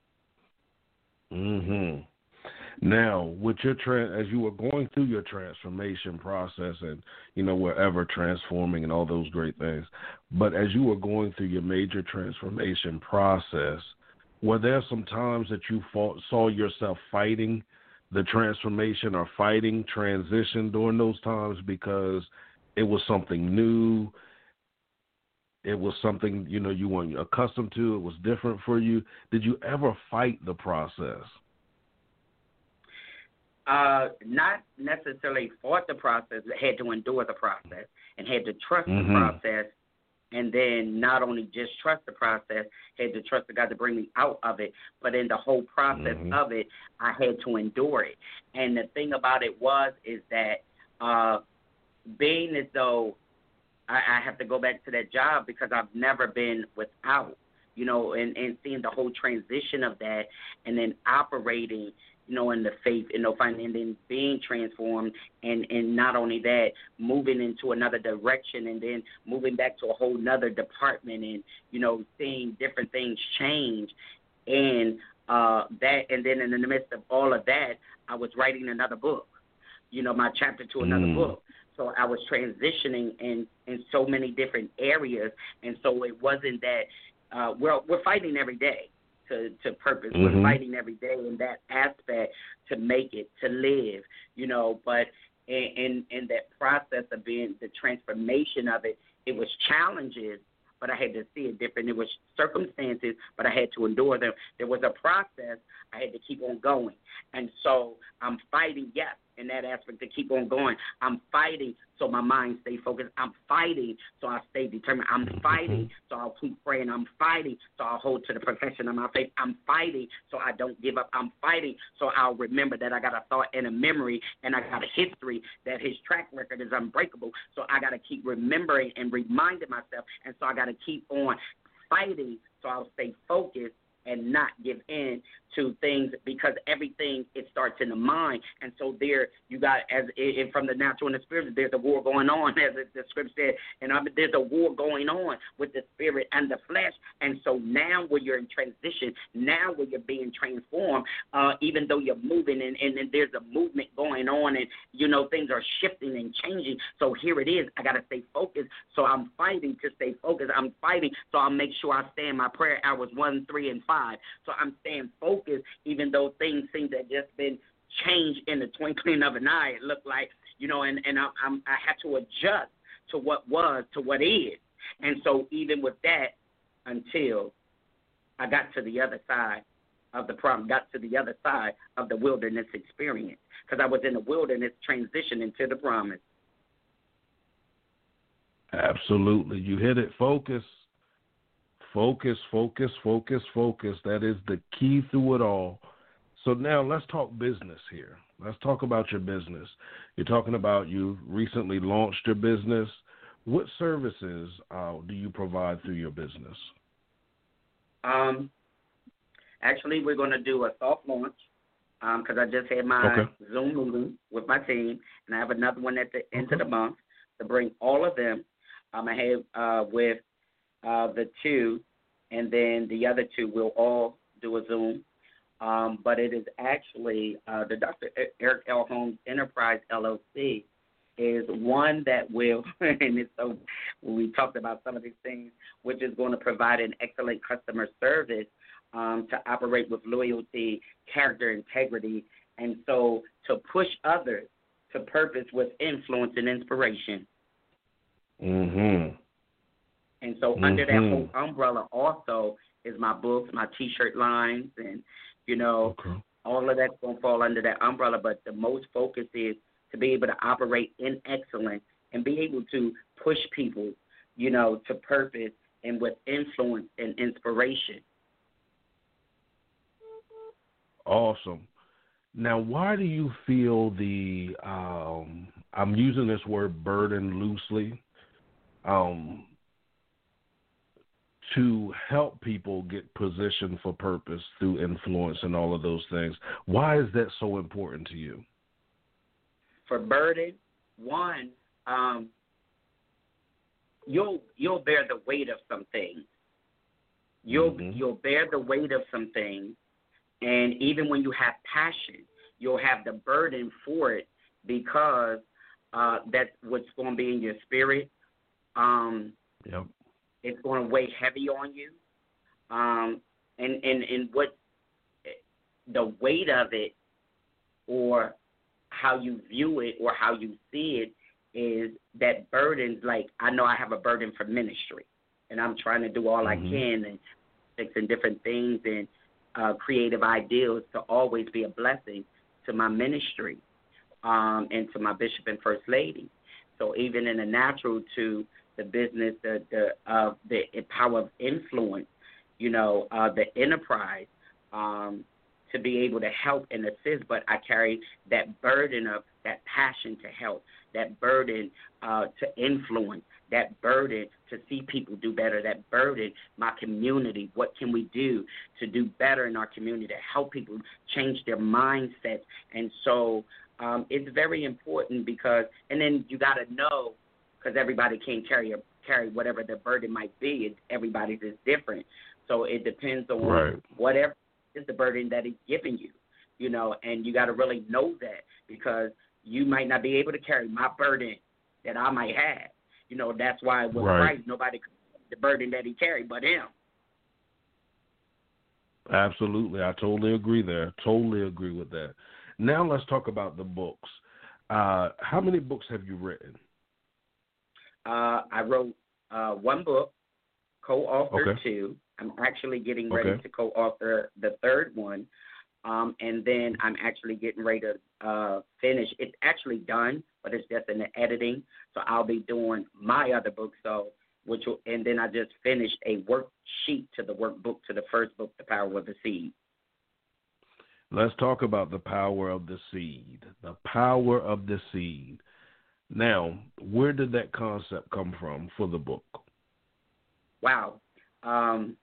Mm-hmm. Now, with your tra- as you were going through your transformation process and, you know, wherever transforming and all those great things, but as you were going through your major transformation process, were there some times that you fought, saw yourself fighting the transformation or fighting transition during those times because it was something new, it was something, you know, you weren't accustomed to, it was different for you? Did you ever fight the process? Uh, not necessarily fought the process, had to endure the process and had to trust mm-hmm. the process. And then not only just trust the process, had to trust the God to bring me out of it, but in the whole process mm-hmm. of it, I had to endure it. And the thing about it was is that uh, being as though I, I have to go back to that job because I've never been without, you know, and, and seeing the whole transition of that and then operating, you know, in the faith, you know, finding and then being transformed, and, and not only that, moving into another direction and then moving back to a whole nother department and, you know, seeing different things change. And uh, that, and then in the midst of all of that, I was writing another book, you know, my chapter to another mm. book. So I was transitioning in, in so many different areas. And so it wasn't that uh, we're, we're fighting every day. To, to purpose. Mm-hmm. We're fighting every day in that aspect to make it, to live, you know, but in, in, in that process of being the transformation of it, it was challenges, but I had to see it different. It was circumstances, but I had to endure them. There was a process. I had to keep on going. And so I'm fighting, yes, in that aspect to keep on going. I'm fighting so my mind stay focused. I'm fighting so I stay determined. I'm fighting so I'll keep praying. I'm fighting so I'll hold to the profession of my faith. I'm fighting so I don't give up. I'm fighting so I'll remember that I got a thought and a memory and I got a history, that his track record is unbreakable. So I got to keep remembering and reminding myself. And so I got to keep on fighting so I'll stay focused and not give in to things, because everything, it starts in the mind. And so there you got, as it, from the natural and the spiritual, there's a war going on, as the scripture said, and um, there's a war going on with the spirit and the flesh. And so now when you're in transition, now when you're being transformed, uh, even though you're moving and, and, and there's a movement going on and, you know, things are shifting and changing. So here it is. I got to stay focused. So I'm fighting to stay focused. I'm fighting so I'll make sure I stay in my prayer hours one, three, and five. So I'm staying focused, even though things seem to have just been changed in the twinkling of an eye. It looked like, you know, and, and I, I'm, I had to adjust to what was, to what is. And so even with that, until I got to the other side of the problem, got to the other side of the wilderness experience, because I was in the wilderness transitioning to the promise. Absolutely. You hit it. Focus. Focus, focus, focus, focus. That is the key through it all. So now let's talk business here. Let's talk about your business. You're talking about you recently launched your business. What services uh, do you provide through your business? Um, actually, we're going to do a soft launch because um, I just had my okay. Zoom meeting with my team, and I have another one at the end okay. of the month to bring all of them. Um, I have uh, with Uh, the two, and then the other two will all do a Zoom. Um, but it is actually uh, the Doctor Eric L. Holmes Enterprise L L C is one that will, and it's so we talked about some of these things, which is going to provide an excellent customer service um, to operate with loyalty, character, integrity, and so to push others to purpose with influence and inspiration. Mm-hmm. And so mm-hmm. under that whole umbrella also is my books, my T-shirt lines, and, you know, okay. all of that's going to fall under that umbrella, but the most focus is to be able to operate in excellence and be able to push people, you know, to purpose and with influence and inspiration. Awesome. Now, why do you feel the, um, I'm using this word burden loosely, um, to help people get positioned for purpose through influence and all of those things? Why is that so important to you? For burden, one, um, you'll you'll bear the weight of some things. You'll mm-hmm. you'll bear the weight of some things, and even when you have passion, you'll have the burden for it because uh, that's what's going to be in your spirit. Um, yep. It's going to weigh heavy on you, um, and and and what the weight of it, or how you view it, or how you see it, is that burden. Like, I know I have a burden for ministry, and I'm trying to do all mm-hmm. I can and fixing different things and uh, creative ideals to always be a blessing to my ministry um, and to my bishop and first lady. So even in the natural, to the business, the the uh, the power of influence, you know, uh, the enterprise, um, to be able to help and assist. But I carry that burden of that passion to help, that burden uh, to influence, that burden to see people do better, that burden, my community, what can we do to do better in our community, to help people change their mindsets. And so um, it's very important because, and then you got to know, because everybody can't carry a, carry whatever the burden might be. It, everybody's is different. So it depends on right. whatever is the burden that he's giving you, you know, and you got to really know that, because you might not be able to carry my burden that I might have. You know, that's why with right. Christ, nobody could carry the burden that he carried but him. Absolutely. I totally agree there. Totally agree with that. Now let's talk about the books. Uh, how many books have you written? Uh, I wrote uh, one book, co-authored okay. two. I'm actually getting ready okay. to co-author the third one, um, and then I'm actually getting ready to uh, finish. It's actually done, but it's just in the editing. So I'll be doing my other book. So, which will, and then I just finished a worksheet to the workbook to the first book, The Power of the Seed. Let's talk about the power of the seed. The power of the seed. Now, where did that concept come from for the book? Wow. Um,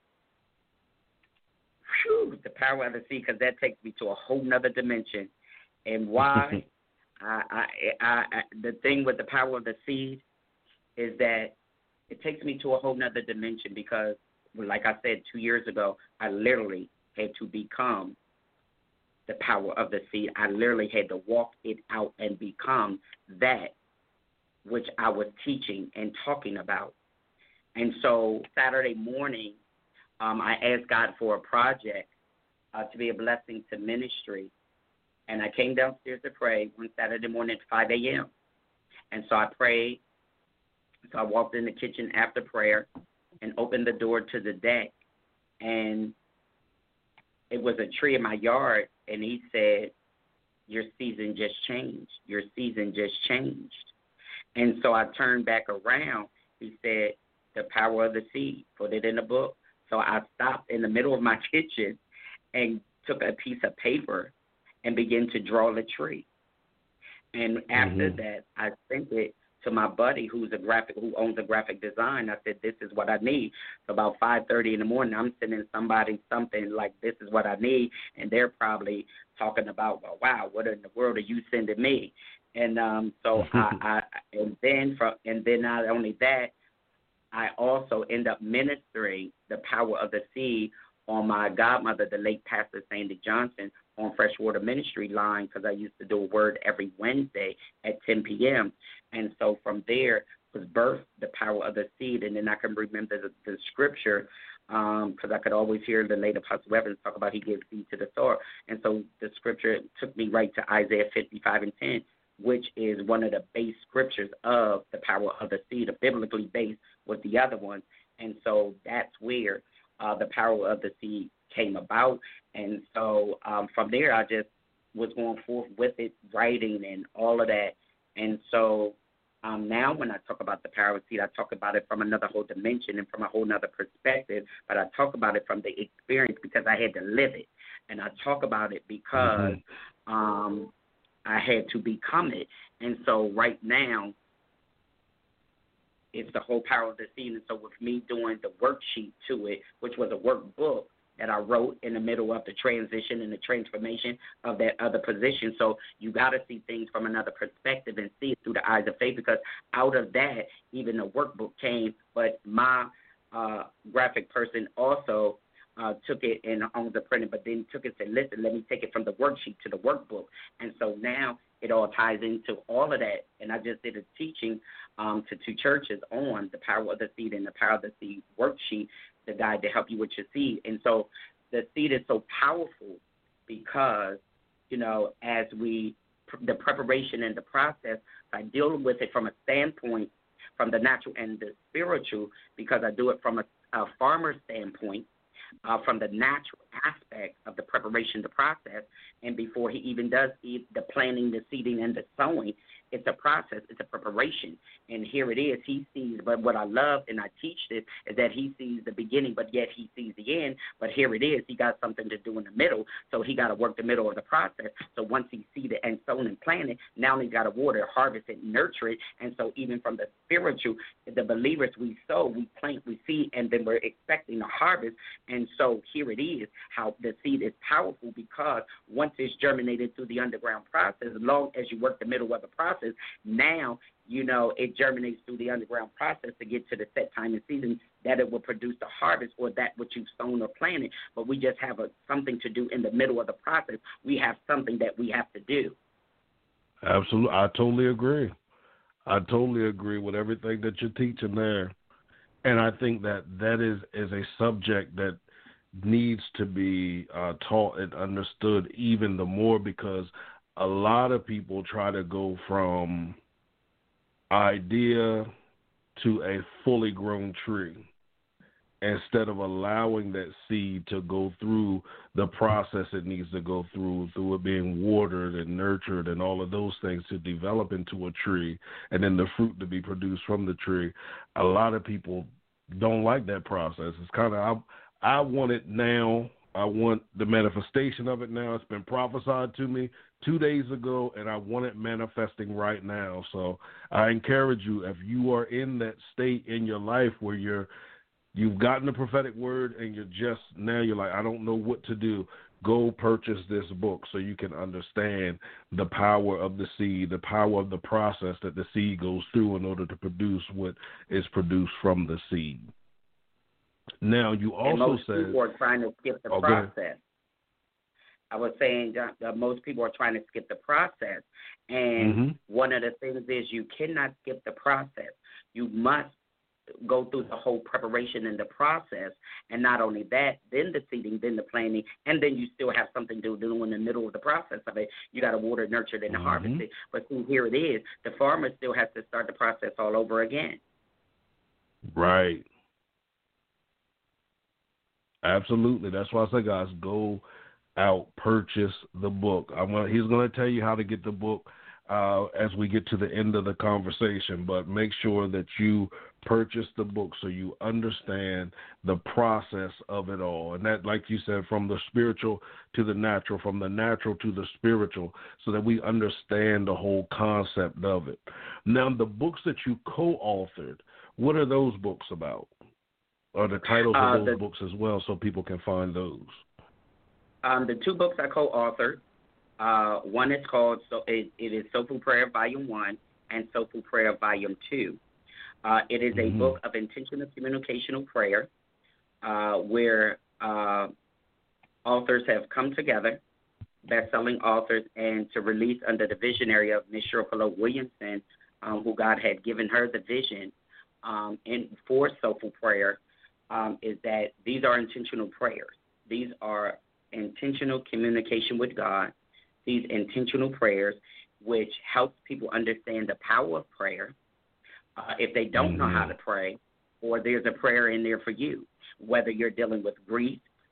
whew, the power of the seed, because that takes me to a whole nother dimension. And why? I, I, I, I, the thing with the power of the seed is that it takes me to a whole nother dimension because, like I said, two years ago, I literally had to become the power of the seed. I literally had to walk it out and become that which I was teaching and talking about. And so Saturday morning, um, I asked God for a project uh, to be a blessing to ministry. And I came downstairs to pray one Saturday morning at five a.m. And so I prayed. So I walked in the kitchen after prayer and opened the door to the deck. And it was a tree in my yard. And he said, your season just changed. Your season just changed. And so I turned back around. He said, the power of the seed, put it in the book. So I stopped in the middle of my kitchen and took a piece of paper and began to draw the tree. And after mm-hmm. that, I sent it to my buddy who's a graphic, who owns a graphic design. I said, this is what I need. So about five thirty in the morning, I'm sending somebody something like, this is what I need. And they're probably talking about, well, wow, what in the world are you sending me? And um, so I, I, and then from, and then not only that, I also end up ministering the power of the seed on my godmother, the late Pastor Sandy Johnson, on Freshwater Ministry line, because I used to do a word every Wednesday at ten p.m. And so from there was birthed the power of the seed. And then I can remember the, the scripture, because um, I could always hear the late Apostle Evans talk about he gives seed to the sower. And so the scripture took me right to Isaiah fifty-five and ten, which is one of the base scriptures of the power of the seed, biblically based with the other one. And so that's where uh, the power of the seed came about. And so um, from there, I just was going forth with it, writing and all of that. And so um, now when I talk about the power of seed, I talk about it from another whole dimension and from a whole nother perspective, but I talk about it from the experience because I had to live it. And I talk about it because mm-hmm. um, I had to become it. And so right now, it's the whole power of the seed. And so with me doing the worksheet to it, which was a workbook that I wrote in the middle of the transition and the transformation of that other position. So you got to see things from another perspective and see it through the eyes of faith, because out of that, even the workbook came. But my uh, graphic person also uh, took it and owns the printing, but then took it and said, listen, let me take it from the worksheet to the workbook. And so now it all ties into all of that. And I just did a teaching um, to two churches on the power of the seed and the power of the seed worksheet, the guide to help you with your seed. And so the seed is so powerful because, you know, as we, the preparation and the process, I deal with it from a standpoint, from the natural and the spiritual, because I do it from a, a farmer's standpoint, uh, from the natural aspect of the preparation, the process, and before he even does eat the planting, the seeding, and the sowing, it's a process, it's a preparation. And here it is, he sees, but what I love, and I teach this, is that he sees the beginning, but yet he sees the end. But here it is, he got something to do in the middle, so he got to work the middle of the process. So once he sees it and sown and planted, now he's got to water, harvest it, nurture it. And so even from the spiritual, the believers, we sow, we plant, we seed, and then we're expecting a harvest. And so here it is, how the seed is powerful, because once it's germinated through the underground process, as long as you work the middle of the process, now, you know, it germinates through the underground process to get to the set time and season that it will produce the harvest or that which you've sown or planted. But we just have a, something to do in the middle of the process. We have something that we have to do. Absolutely. I totally agree. I totally agree with everything that you're teaching there. And I think that that is, is a subject that needs to be uh, taught and understood even the more, because a lot of people try to go from idea to a fully grown tree instead of allowing that seed to go through the process it needs to go through, through it being watered and nurtured and all of those things to develop into a tree, and then the fruit to be produced from the tree. A lot of people don't like that process. It's kind of, I, I want it now. I want the manifestation of it now. It's been prophesied to me two days ago, and I want it manifesting right now. So I encourage you, if you are in that state in your life where you're, you've gotten the prophetic word and you're just, now you're like, I don't know what to do, go purchase this book so you can understand the power of the seed, the power of the process that the seed goes through in order to produce what is produced from the seed. Now, you also and most said people are trying to skip the oh, process. I was saying that most people are trying to skip the process, and mm-hmm. one of the things is you cannot skip the process. You must go through the whole preparation and the process, and not only that, then the seeding, then the planting, and then you still have something to do in the middle of the process of it. You got to water, nurture it, and mm-hmm. harvest it. But see, here it is. The farmer still has to start the process all over again. Right. Absolutely. That's why I say, guys, go out, purchase the book. I'm gonna, he's going to tell you how to get the book uh, as we get to the end of the conversation, but make sure that you purchase the book so you understand the process of it all. And that, like you said, from the spiritual to the natural, from the natural to the spiritual, so that we understand the whole concept of it. Now, the books that you co-authored, what are those books about? Or the titles of uh, those the, books as well, so people can find those. Um, the two books I co-authored, uh, one is called, so it, it is Soulful Prayer Volume one and Soulful Prayer Volume two. Uh, it is mm-hmm. a book of intentional communicational prayer uh, where uh, authors have come together, best-selling authors, and to release under the visionary of Miss Cheryl Williamson, um, who God had given her the vision um, in, for Soulful Prayer. Um, is that these are intentional prayers. These are intentional communication with God. These intentional prayers, which helps people understand the power of prayer. Uh, if they don't mm-hmm. know how to pray, or there's a prayer in there for you, whether you're dealing with grief,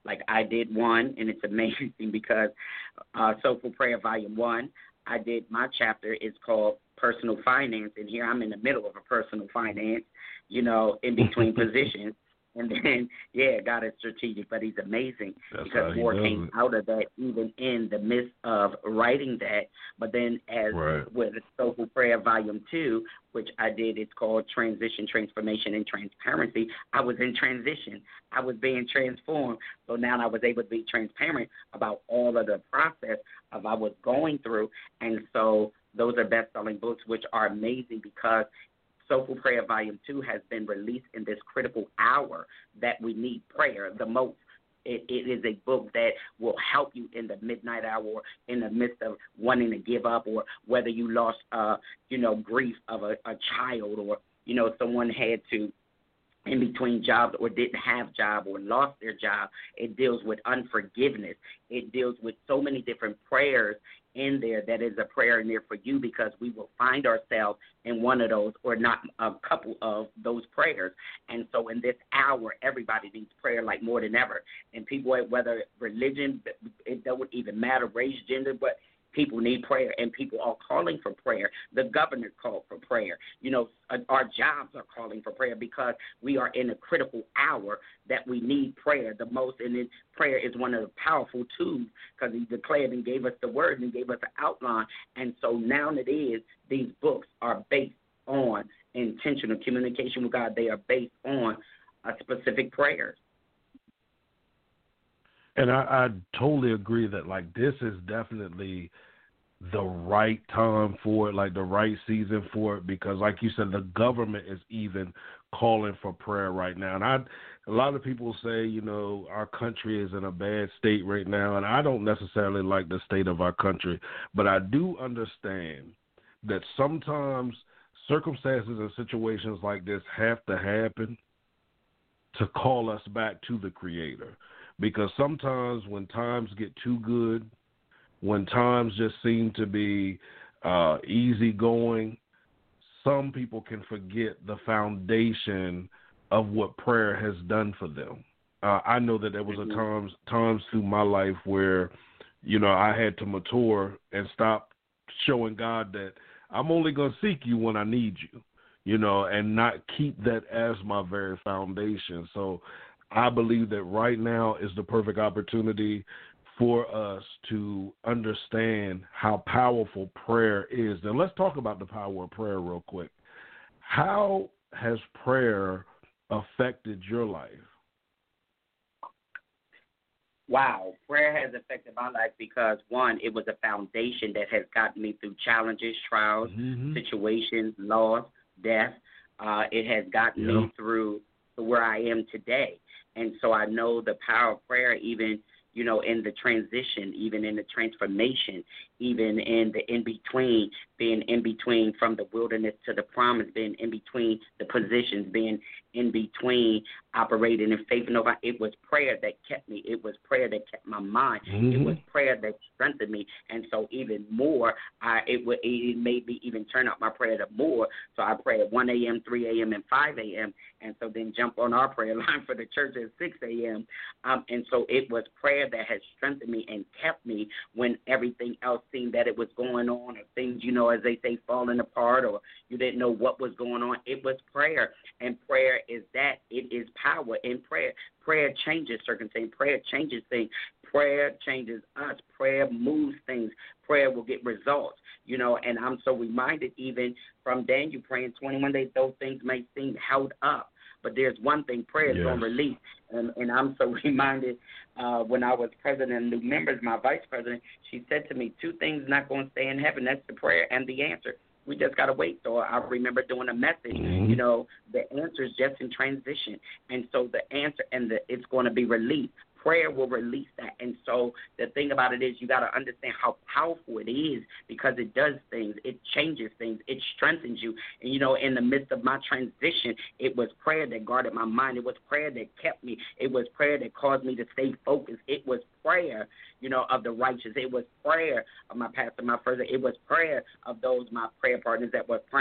Like I did one, and it's amazing because uh, Soulful Prayer Volume one, I did my chapter is called Personal Finance, and here I'm in the middle of a personal finance, you know, in between positions. And then, yeah, God is strategic, but he's amazing. That's because more came it. out of that even in the midst of writing that. But then as right. with Soulful Prayer Volume two, which I did, it's called Transition, Transformation, and Transparency. I was in transition. I was being transformed. So now I was able to be transparent about all of the process of I was going through. And so those are best-selling books, which are amazing because Soulful Prayer Volume two has been released in this critical hour that we need prayer the most. It, it is a book that will help you in the midnight hour or in the midst of wanting to give up, or whether you lost, uh, you know, grief of a, a child, or, you know, someone had to in between jobs or didn't have job or lost their job. It deals with unforgiveness. It deals with so many different prayers in there that is a prayer in there for you, because we will find ourselves in one of those or not a couple of those prayers. And so in this hour, everybody needs prayer like more than ever. And people, whether religion, it doesn't even matter, race, gender, but people need prayer, and people are calling for prayer. The governor called for prayer. You know, our jobs are calling for prayer because we are in a critical hour that we need prayer the most. And then prayer is one of the powerful tools, because he declared and gave us the word and gave us an outline. And so now it is, these books are based on intentional communication with God. They are based on a specific prayer. And I, I totally agree that, like, this is definitely the right time for it, like the right season for it, because, like you said, the government is even calling for prayer right now. And I, a lot of people say, you know, our country is in a bad state right now, and I don't necessarily like the state of our country, but I do understand that sometimes circumstances and situations like this have to happen to call us back to the Creator. Because sometimes when times get too good, when times just seem to be uh, easy going, some people can forget the foundation of what prayer has done for them. Uh, I know that there was a times times through my life where, you know, I had to mature and stop showing God that I'm only going to seek you when I need you, you know, and not keep that as my very foundation. So I believe that right now is the perfect opportunity for us to understand how powerful prayer is. Now, let's talk about the power of prayer real quick. How has prayer affected your life? Wow, prayer has affected my life because, one, it was a foundation that has gotten me through challenges, trials, mm-hmm. situations, loss, death. Uh, it has gotten yeah. me through to where I am today. And so I know the power of prayer, even, you know, in the transition, even in the transformation, even in the in-between, being in between from the wilderness to the promise, being in between the positions, being in between operating in faith. And over, it was prayer that kept me. It was prayer that kept my mind. Mm-hmm. It was prayer that strengthened me. And so even more, I, it, would, it made me even turn up my prayer to more. So I pray at one a.m., three a.m., and five a.m., and so then jump on our prayer line for the church at six a.m. Um, and so it was prayer that has strengthened me and kept me when everything else seemed that it was going on, or things, you know, as they say, falling apart, or you didn't know what was going on. It was prayer, and prayer is that. It is power in prayer. Prayer changes circumstances. Prayer changes things. Prayer changes us. Prayer moves things. Prayer will get results, you know, and I'm so reminded even from Daniel praying twenty-one days, those things may seem held up. But there's one thing, prayer is yes. going to release. And, and I'm so reminded uh, when I was president of new members, my vice president, she said to me, two things not going to stay in heaven. That's the prayer and the answer. We just got to wait. So I remember doing a message, mm-hmm. you know, the answer is just in transition. And so the answer and the it's going to be released. Prayer will release that. And so the thing about it is you got to understand how powerful it is, because it does things. It changes things. It strengthens you. And, you know, in the midst of my transition, it was prayer that guarded my mind. It was prayer that kept me. It was prayer that caused me to stay focused. It was prayer, you know, of the righteous. It was prayer of my pastor, my first. It was prayer of those, my prayer partners that were praying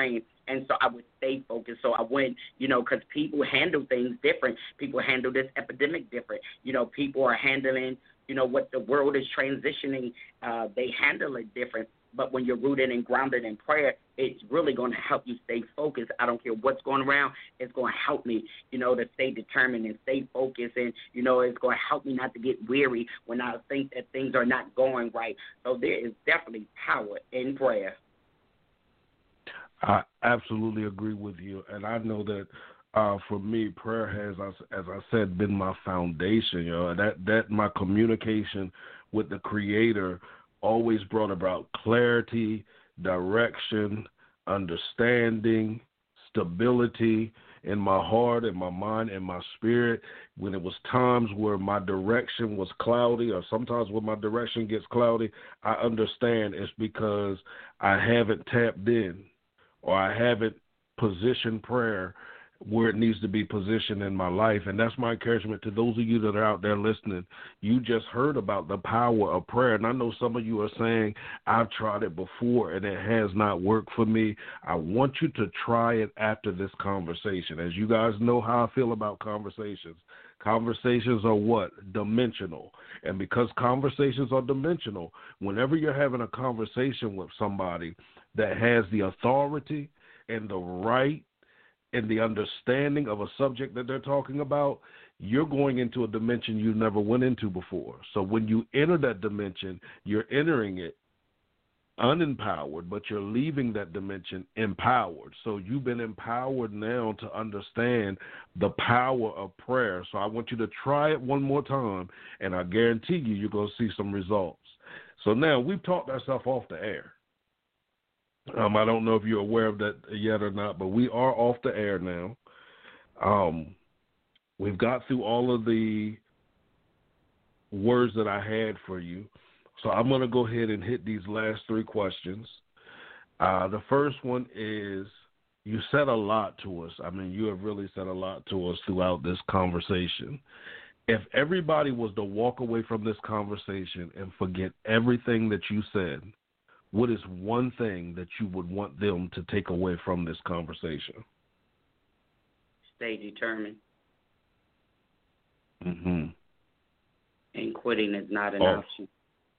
And so I would stay focused. So I went, you know, because people handle things different. People handle this epidemic different. You know, people are handling, you know, what the world is transitioning. Uh, they handle it different. But when you're rooted and grounded in prayer, it's really going to help you stay focused. I don't care what's going around. It's going to help me, you know, to stay determined and stay focused. And, you know, it's going to help me not to get weary when I think that things are not going right. So there is definitely power in prayer. I absolutely agree with you. And I know that uh, for me, prayer has, as I said, been my foundation. You know, that, that my communication with the Creator always brought about clarity, direction, understanding, stability in my heart, in my mind, in my spirit. When it was times where my direction was cloudy, or sometimes when my direction gets cloudy, I understand it's because I haven't tapped in, or I haven't positioned prayer where it needs to be positioned in my life. And that's my encouragement to those of you that are out there listening. You just heard about the power of prayer. And I know some of you are saying, I've tried it before and it has not worked for me. I want you to try it after this conversation. As you guys know how I feel about conversations. Conversations are what? Dimensional. And because conversations are dimensional, whenever you're having a conversation with somebody that has the authority and the right and the understanding of a subject that they're talking about, you're going into a dimension you never went into before. So when you enter that dimension, you're entering it unempowered, but you're leaving that dimension empowered. So you've been empowered now to understand the power of prayer. So I want you to try it one more time, and I guarantee you you're going to see some results. So now we've talked ourselves off the air. Um, I don't know if you're aware of that yet or not, but we are off the air now. Um, we've got through all of the words that I had for you. So I'm going to go ahead and hit these last three questions. Uh, the first one is, you said a lot to us. I mean, you have really said a lot to us throughout this conversation. If everybody was to walk away from this conversation and forget everything that you said, what is one thing that you would want them to take away from this conversation? Stay determined. Mm-hmm. And quitting is not an oh, option.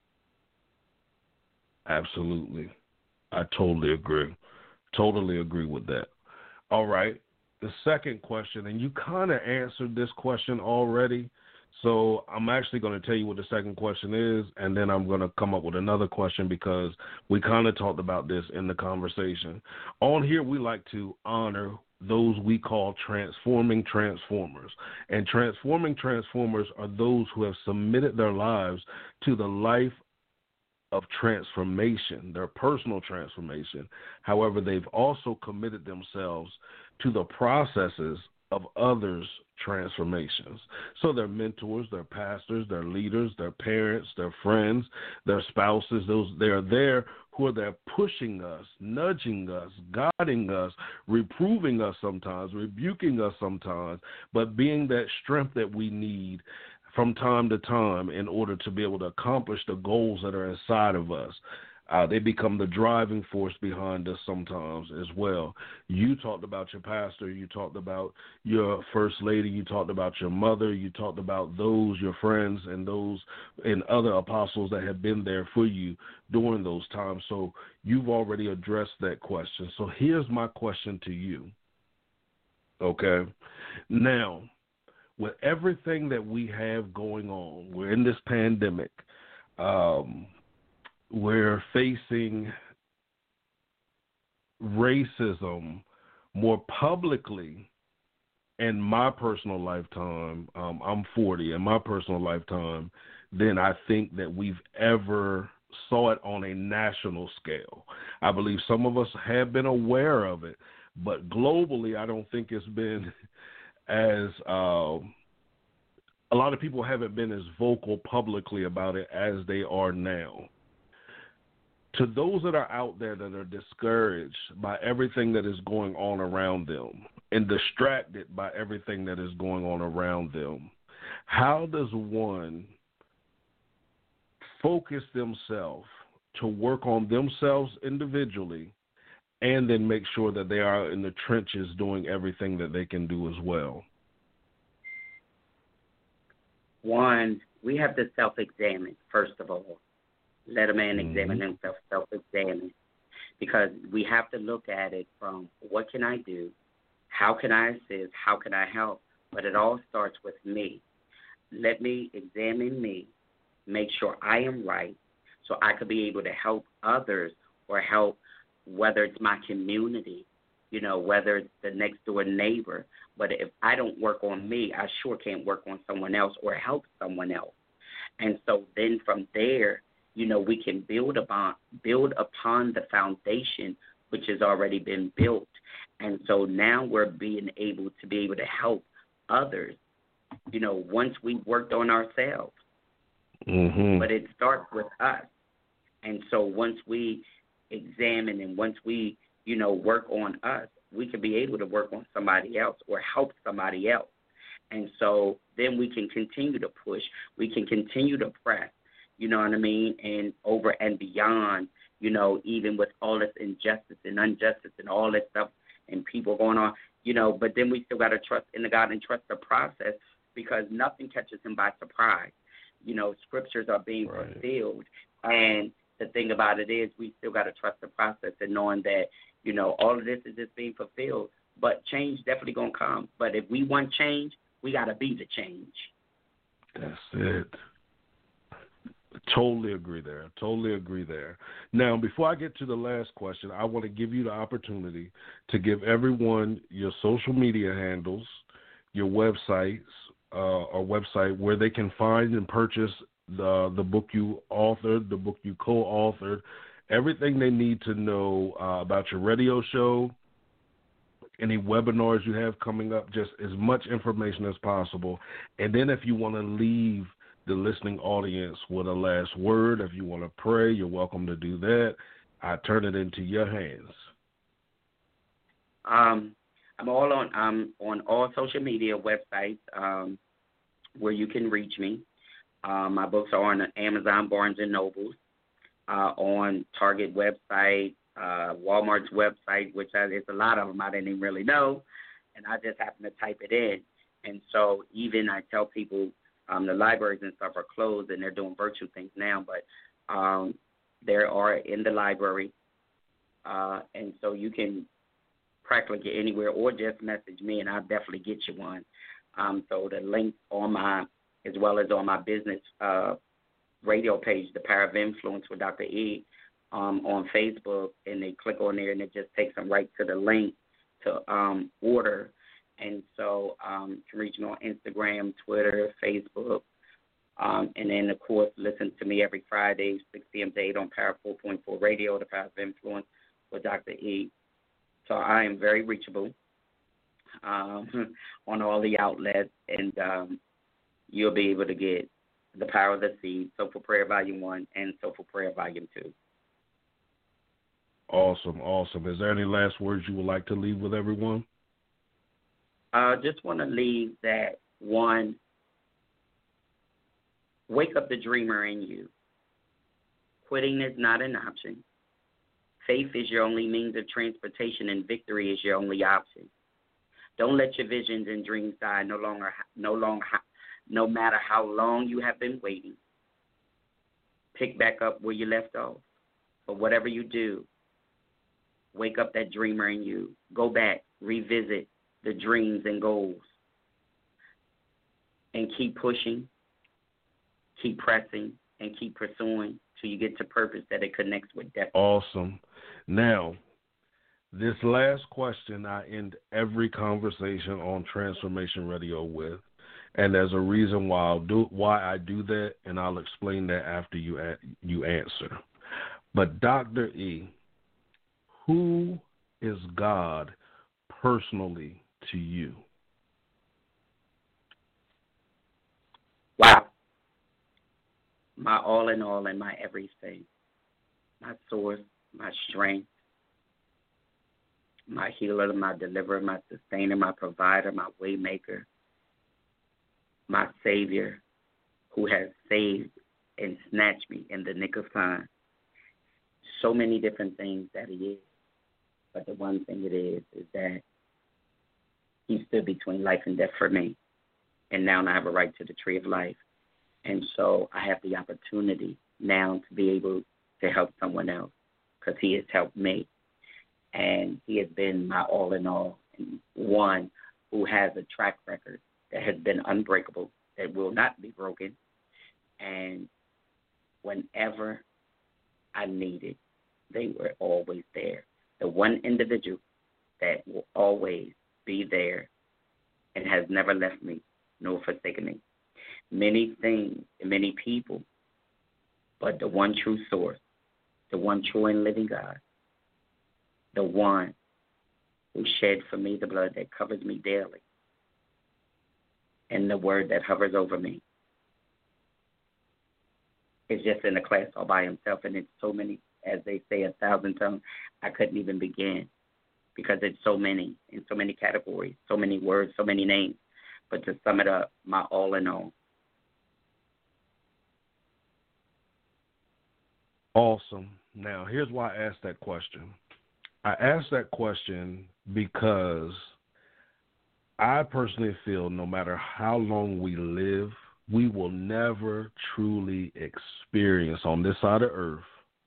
Absolutely. I totally agree. Totally agree with that. All right. The second question, and you kind of answered this question already, so I'm actually going to tell you what the second question is, and then I'm going to come up with another question because we kind of talked about this in the conversation. On here, we like to honor those we call transforming transformers. And transforming transformers are those who have submitted their lives to the life of transformation, their personal transformation. However, they've also committed themselves to the processes of others' transformations. So their mentors, their pastors, their leaders, their parents, their friends, their spouses, those they are there who are there pushing us, nudging us, guiding us, reproving us sometimes, rebuking us sometimes, but being that strength that we need from time to time in order to be able to accomplish the goals that are inside of us. Uh, they become the driving force behind us sometimes as well. You talked about your pastor. You talked about your first lady. You talked about your mother. You talked about those, your friends, and those and other apostles that have been there for you during those times. So you've already addressed that question. So here's my question to you. Okay? Now, with everything that we have going on, we're in this pandemic. Um, we're facing racism more publicly in my personal lifetime. Um, I'm forty, in my personal lifetime, than I think that we've ever saw it on a national scale. I believe some of us have been aware of it, but globally, I don't think it's been as uh, a lot of people haven't been as vocal publicly about it as they are now. To those that are out there that are discouraged by everything that is going on around them and distracted by everything that is going on around them, how does one focus themselves to work on themselves individually and then make sure that they are in the trenches doing everything that they can do as well? One, we have to self-examine, first of all. Let a man mm-hmm. examine himself, self-examine, because we have to look at it from what can I do, how can I assist, how can I help, but it all starts with me. Let me examine me, make sure I am right, so I could be able to help others or help, whether it's my community, you know, whether it's the next door neighbor. But if I don't work on me, I sure can't work on someone else or help someone else. And so then from there, you know, we can build upon build upon the foundation which has already been built. And so now we're being able to be able to help others, you know, once we've worked on ourselves. Mm-hmm. But it starts with us. And so once we examine and once we, you know, work on us, we can be able to work on somebody else or help somebody else. And so then we can continue to push. We can continue to press, you know what I mean, and over and beyond, you know, even with all this injustice and injustice and all this stuff and people going on, you know, but then we still got to trust in the God and trust the process, because nothing catches him by surprise. You know, scriptures are being right. fulfilled. And the thing about it is we still got to trust the process and knowing that, you know, all of this is just being fulfilled. But change definitely going to come. But if we want change, we got to be the change. That's it. Totally agree there. Totally agree there. Now, before I get to the last question, I want to give you the opportunity to give everyone your social media handles, your websites, uh, or website where they can find and purchase the the book you authored, the book you co-authored, everything they need to know uh, about your radio show, any webinars you have coming up, just as much information as possible. And then if you want to leave the listening audience with a last word, if you want to pray, you're welcome to do that. I turn it into your hands. Um, I'm all on um on all social media websites um, where you can reach me. Um, my books are on Amazon, Barnes and Noble, uh, on Target website, uh, Walmart's website, which I, there's a lot of them I didn't even really know, and I just happen to type it in. And so even I tell people um, the libraries and stuff are closed and they're doing virtual things now, but um, they are in the library, uh, and so you can practically get anywhere or just message me, and I'll definitely get you one. Um, so the link on my, as well as on my business uh, radio page, The Power of Influence with Doctor E, um, on Facebook, and they click on there, and it just takes them right to the link to um, order. And so um, you can reach me on Instagram, Twitter, Facebook, um, and then, of course, listen to me every Friday, six p.m. to eight on Power four point four Radio, The Power of Influence with Doctor E. So I am very reachable um, on all the outlets, and um, you'll be able to get The Power of the Seed, Soulful Prayer Volume one, and Soulful Prayer Volume two. Awesome, awesome. Is there any last words you would like to leave with everyone? I uh, just want to leave that, one, wake up the dreamer in you. Quitting is not an option. Faith is your only means of transportation, and victory is your only option. Don't let your visions and dreams die. No longer, no longer, no matter how long you have been waiting. Pick back up where you left off. But whatever you do, wake up that dreamer in you. Go back, revisit the dreams and goals, and keep pushing, keep pressing, and keep pursuing till you get to purpose that it connects with destiny. Awesome. Now, this last question I end every conversation on Transformation Radio with, and there's a reason why I'll do why I do that, and I'll explain that after you you answer. But Doctor E, who is God personally to you? Wow. My all in all and my everything. My source, my strength, my healer, my deliverer, my sustainer, my provider, my way maker, my Savior, who has saved and snatched me in the nick of time. So many different things that he is. But the one thing it is is that he stood between life and death for me. And now I have a right to the tree of life. And so I have the opportunity now to be able to help someone else because he has helped me. And he has been my all in all, and one who has a track record that has been unbreakable, that will not be broken. And whenever I needed, they were always there. The one individual that will always be there and has never left me nor forsaken me. Many things and many people, but the one true source, the one true and living God, the one who shed for me the blood that covers me daily, and the word that hovers over me, is just in a class all by himself, and it's so many, as they say, a thousand tongues, I couldn't even begin because it's so many, in so many categories, so many words, so many names. But to sum it up, my all in all. Awesome. Now, here's why I asked that question. I asked that question because I personally feel no matter how long we live, we will never truly experience on this side of earth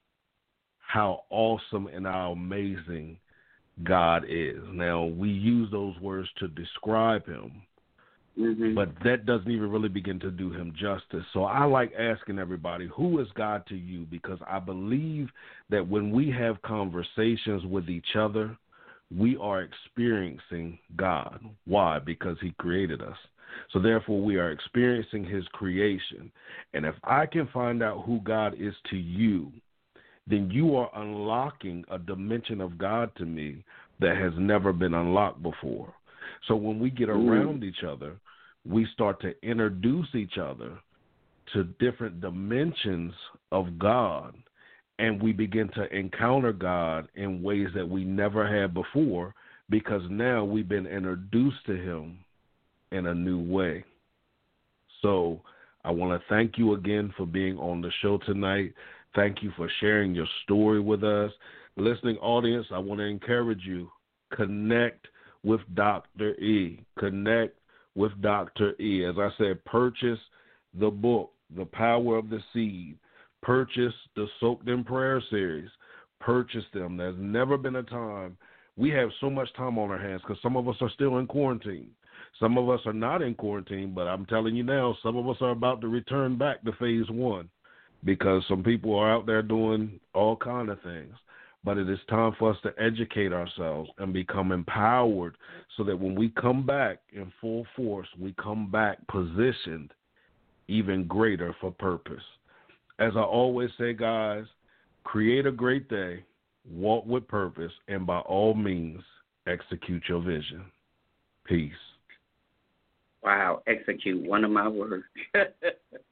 how awesome and how amazing God is. Now, we use those words to describe him, mm-hmm. but that doesn't even really begin to do him justice. So I like asking everybody, who is God to you? Because I believe that when we have conversations with each other, we are experiencing God. Why? Because he created us. So therefore, we are experiencing his creation. And if I can find out who God is to you, then you are unlocking a dimension of God to me that has never been unlocked before. So when we get around mm. each other, we start to introduce each other to different dimensions of God, and we begin to encounter God in ways that we never had before because now we've been introduced to him in a new way. So I want to thank you again for being on the show tonight. Thank you for sharing your story with us. Listening audience, I want to encourage you, connect with Doctor E. Connect with Doctor E. As I said, purchase the book, The Power of the Seed. Purchase the Soaked in Prayer series. Purchase them. There's never been a time. We have so much time on our hands because some of us are still in quarantine. Some of us are not in quarantine, but I'm telling you now, some of us are about to return back to phase one because some people are out there doing all kind of things. But it is time for us to educate ourselves and become empowered so that when we come back in full force, we come back positioned even greater for purpose. As I always say, guys, create a great day, walk with purpose, and by all means, execute your vision. Peace. Wow, execute, one of my words.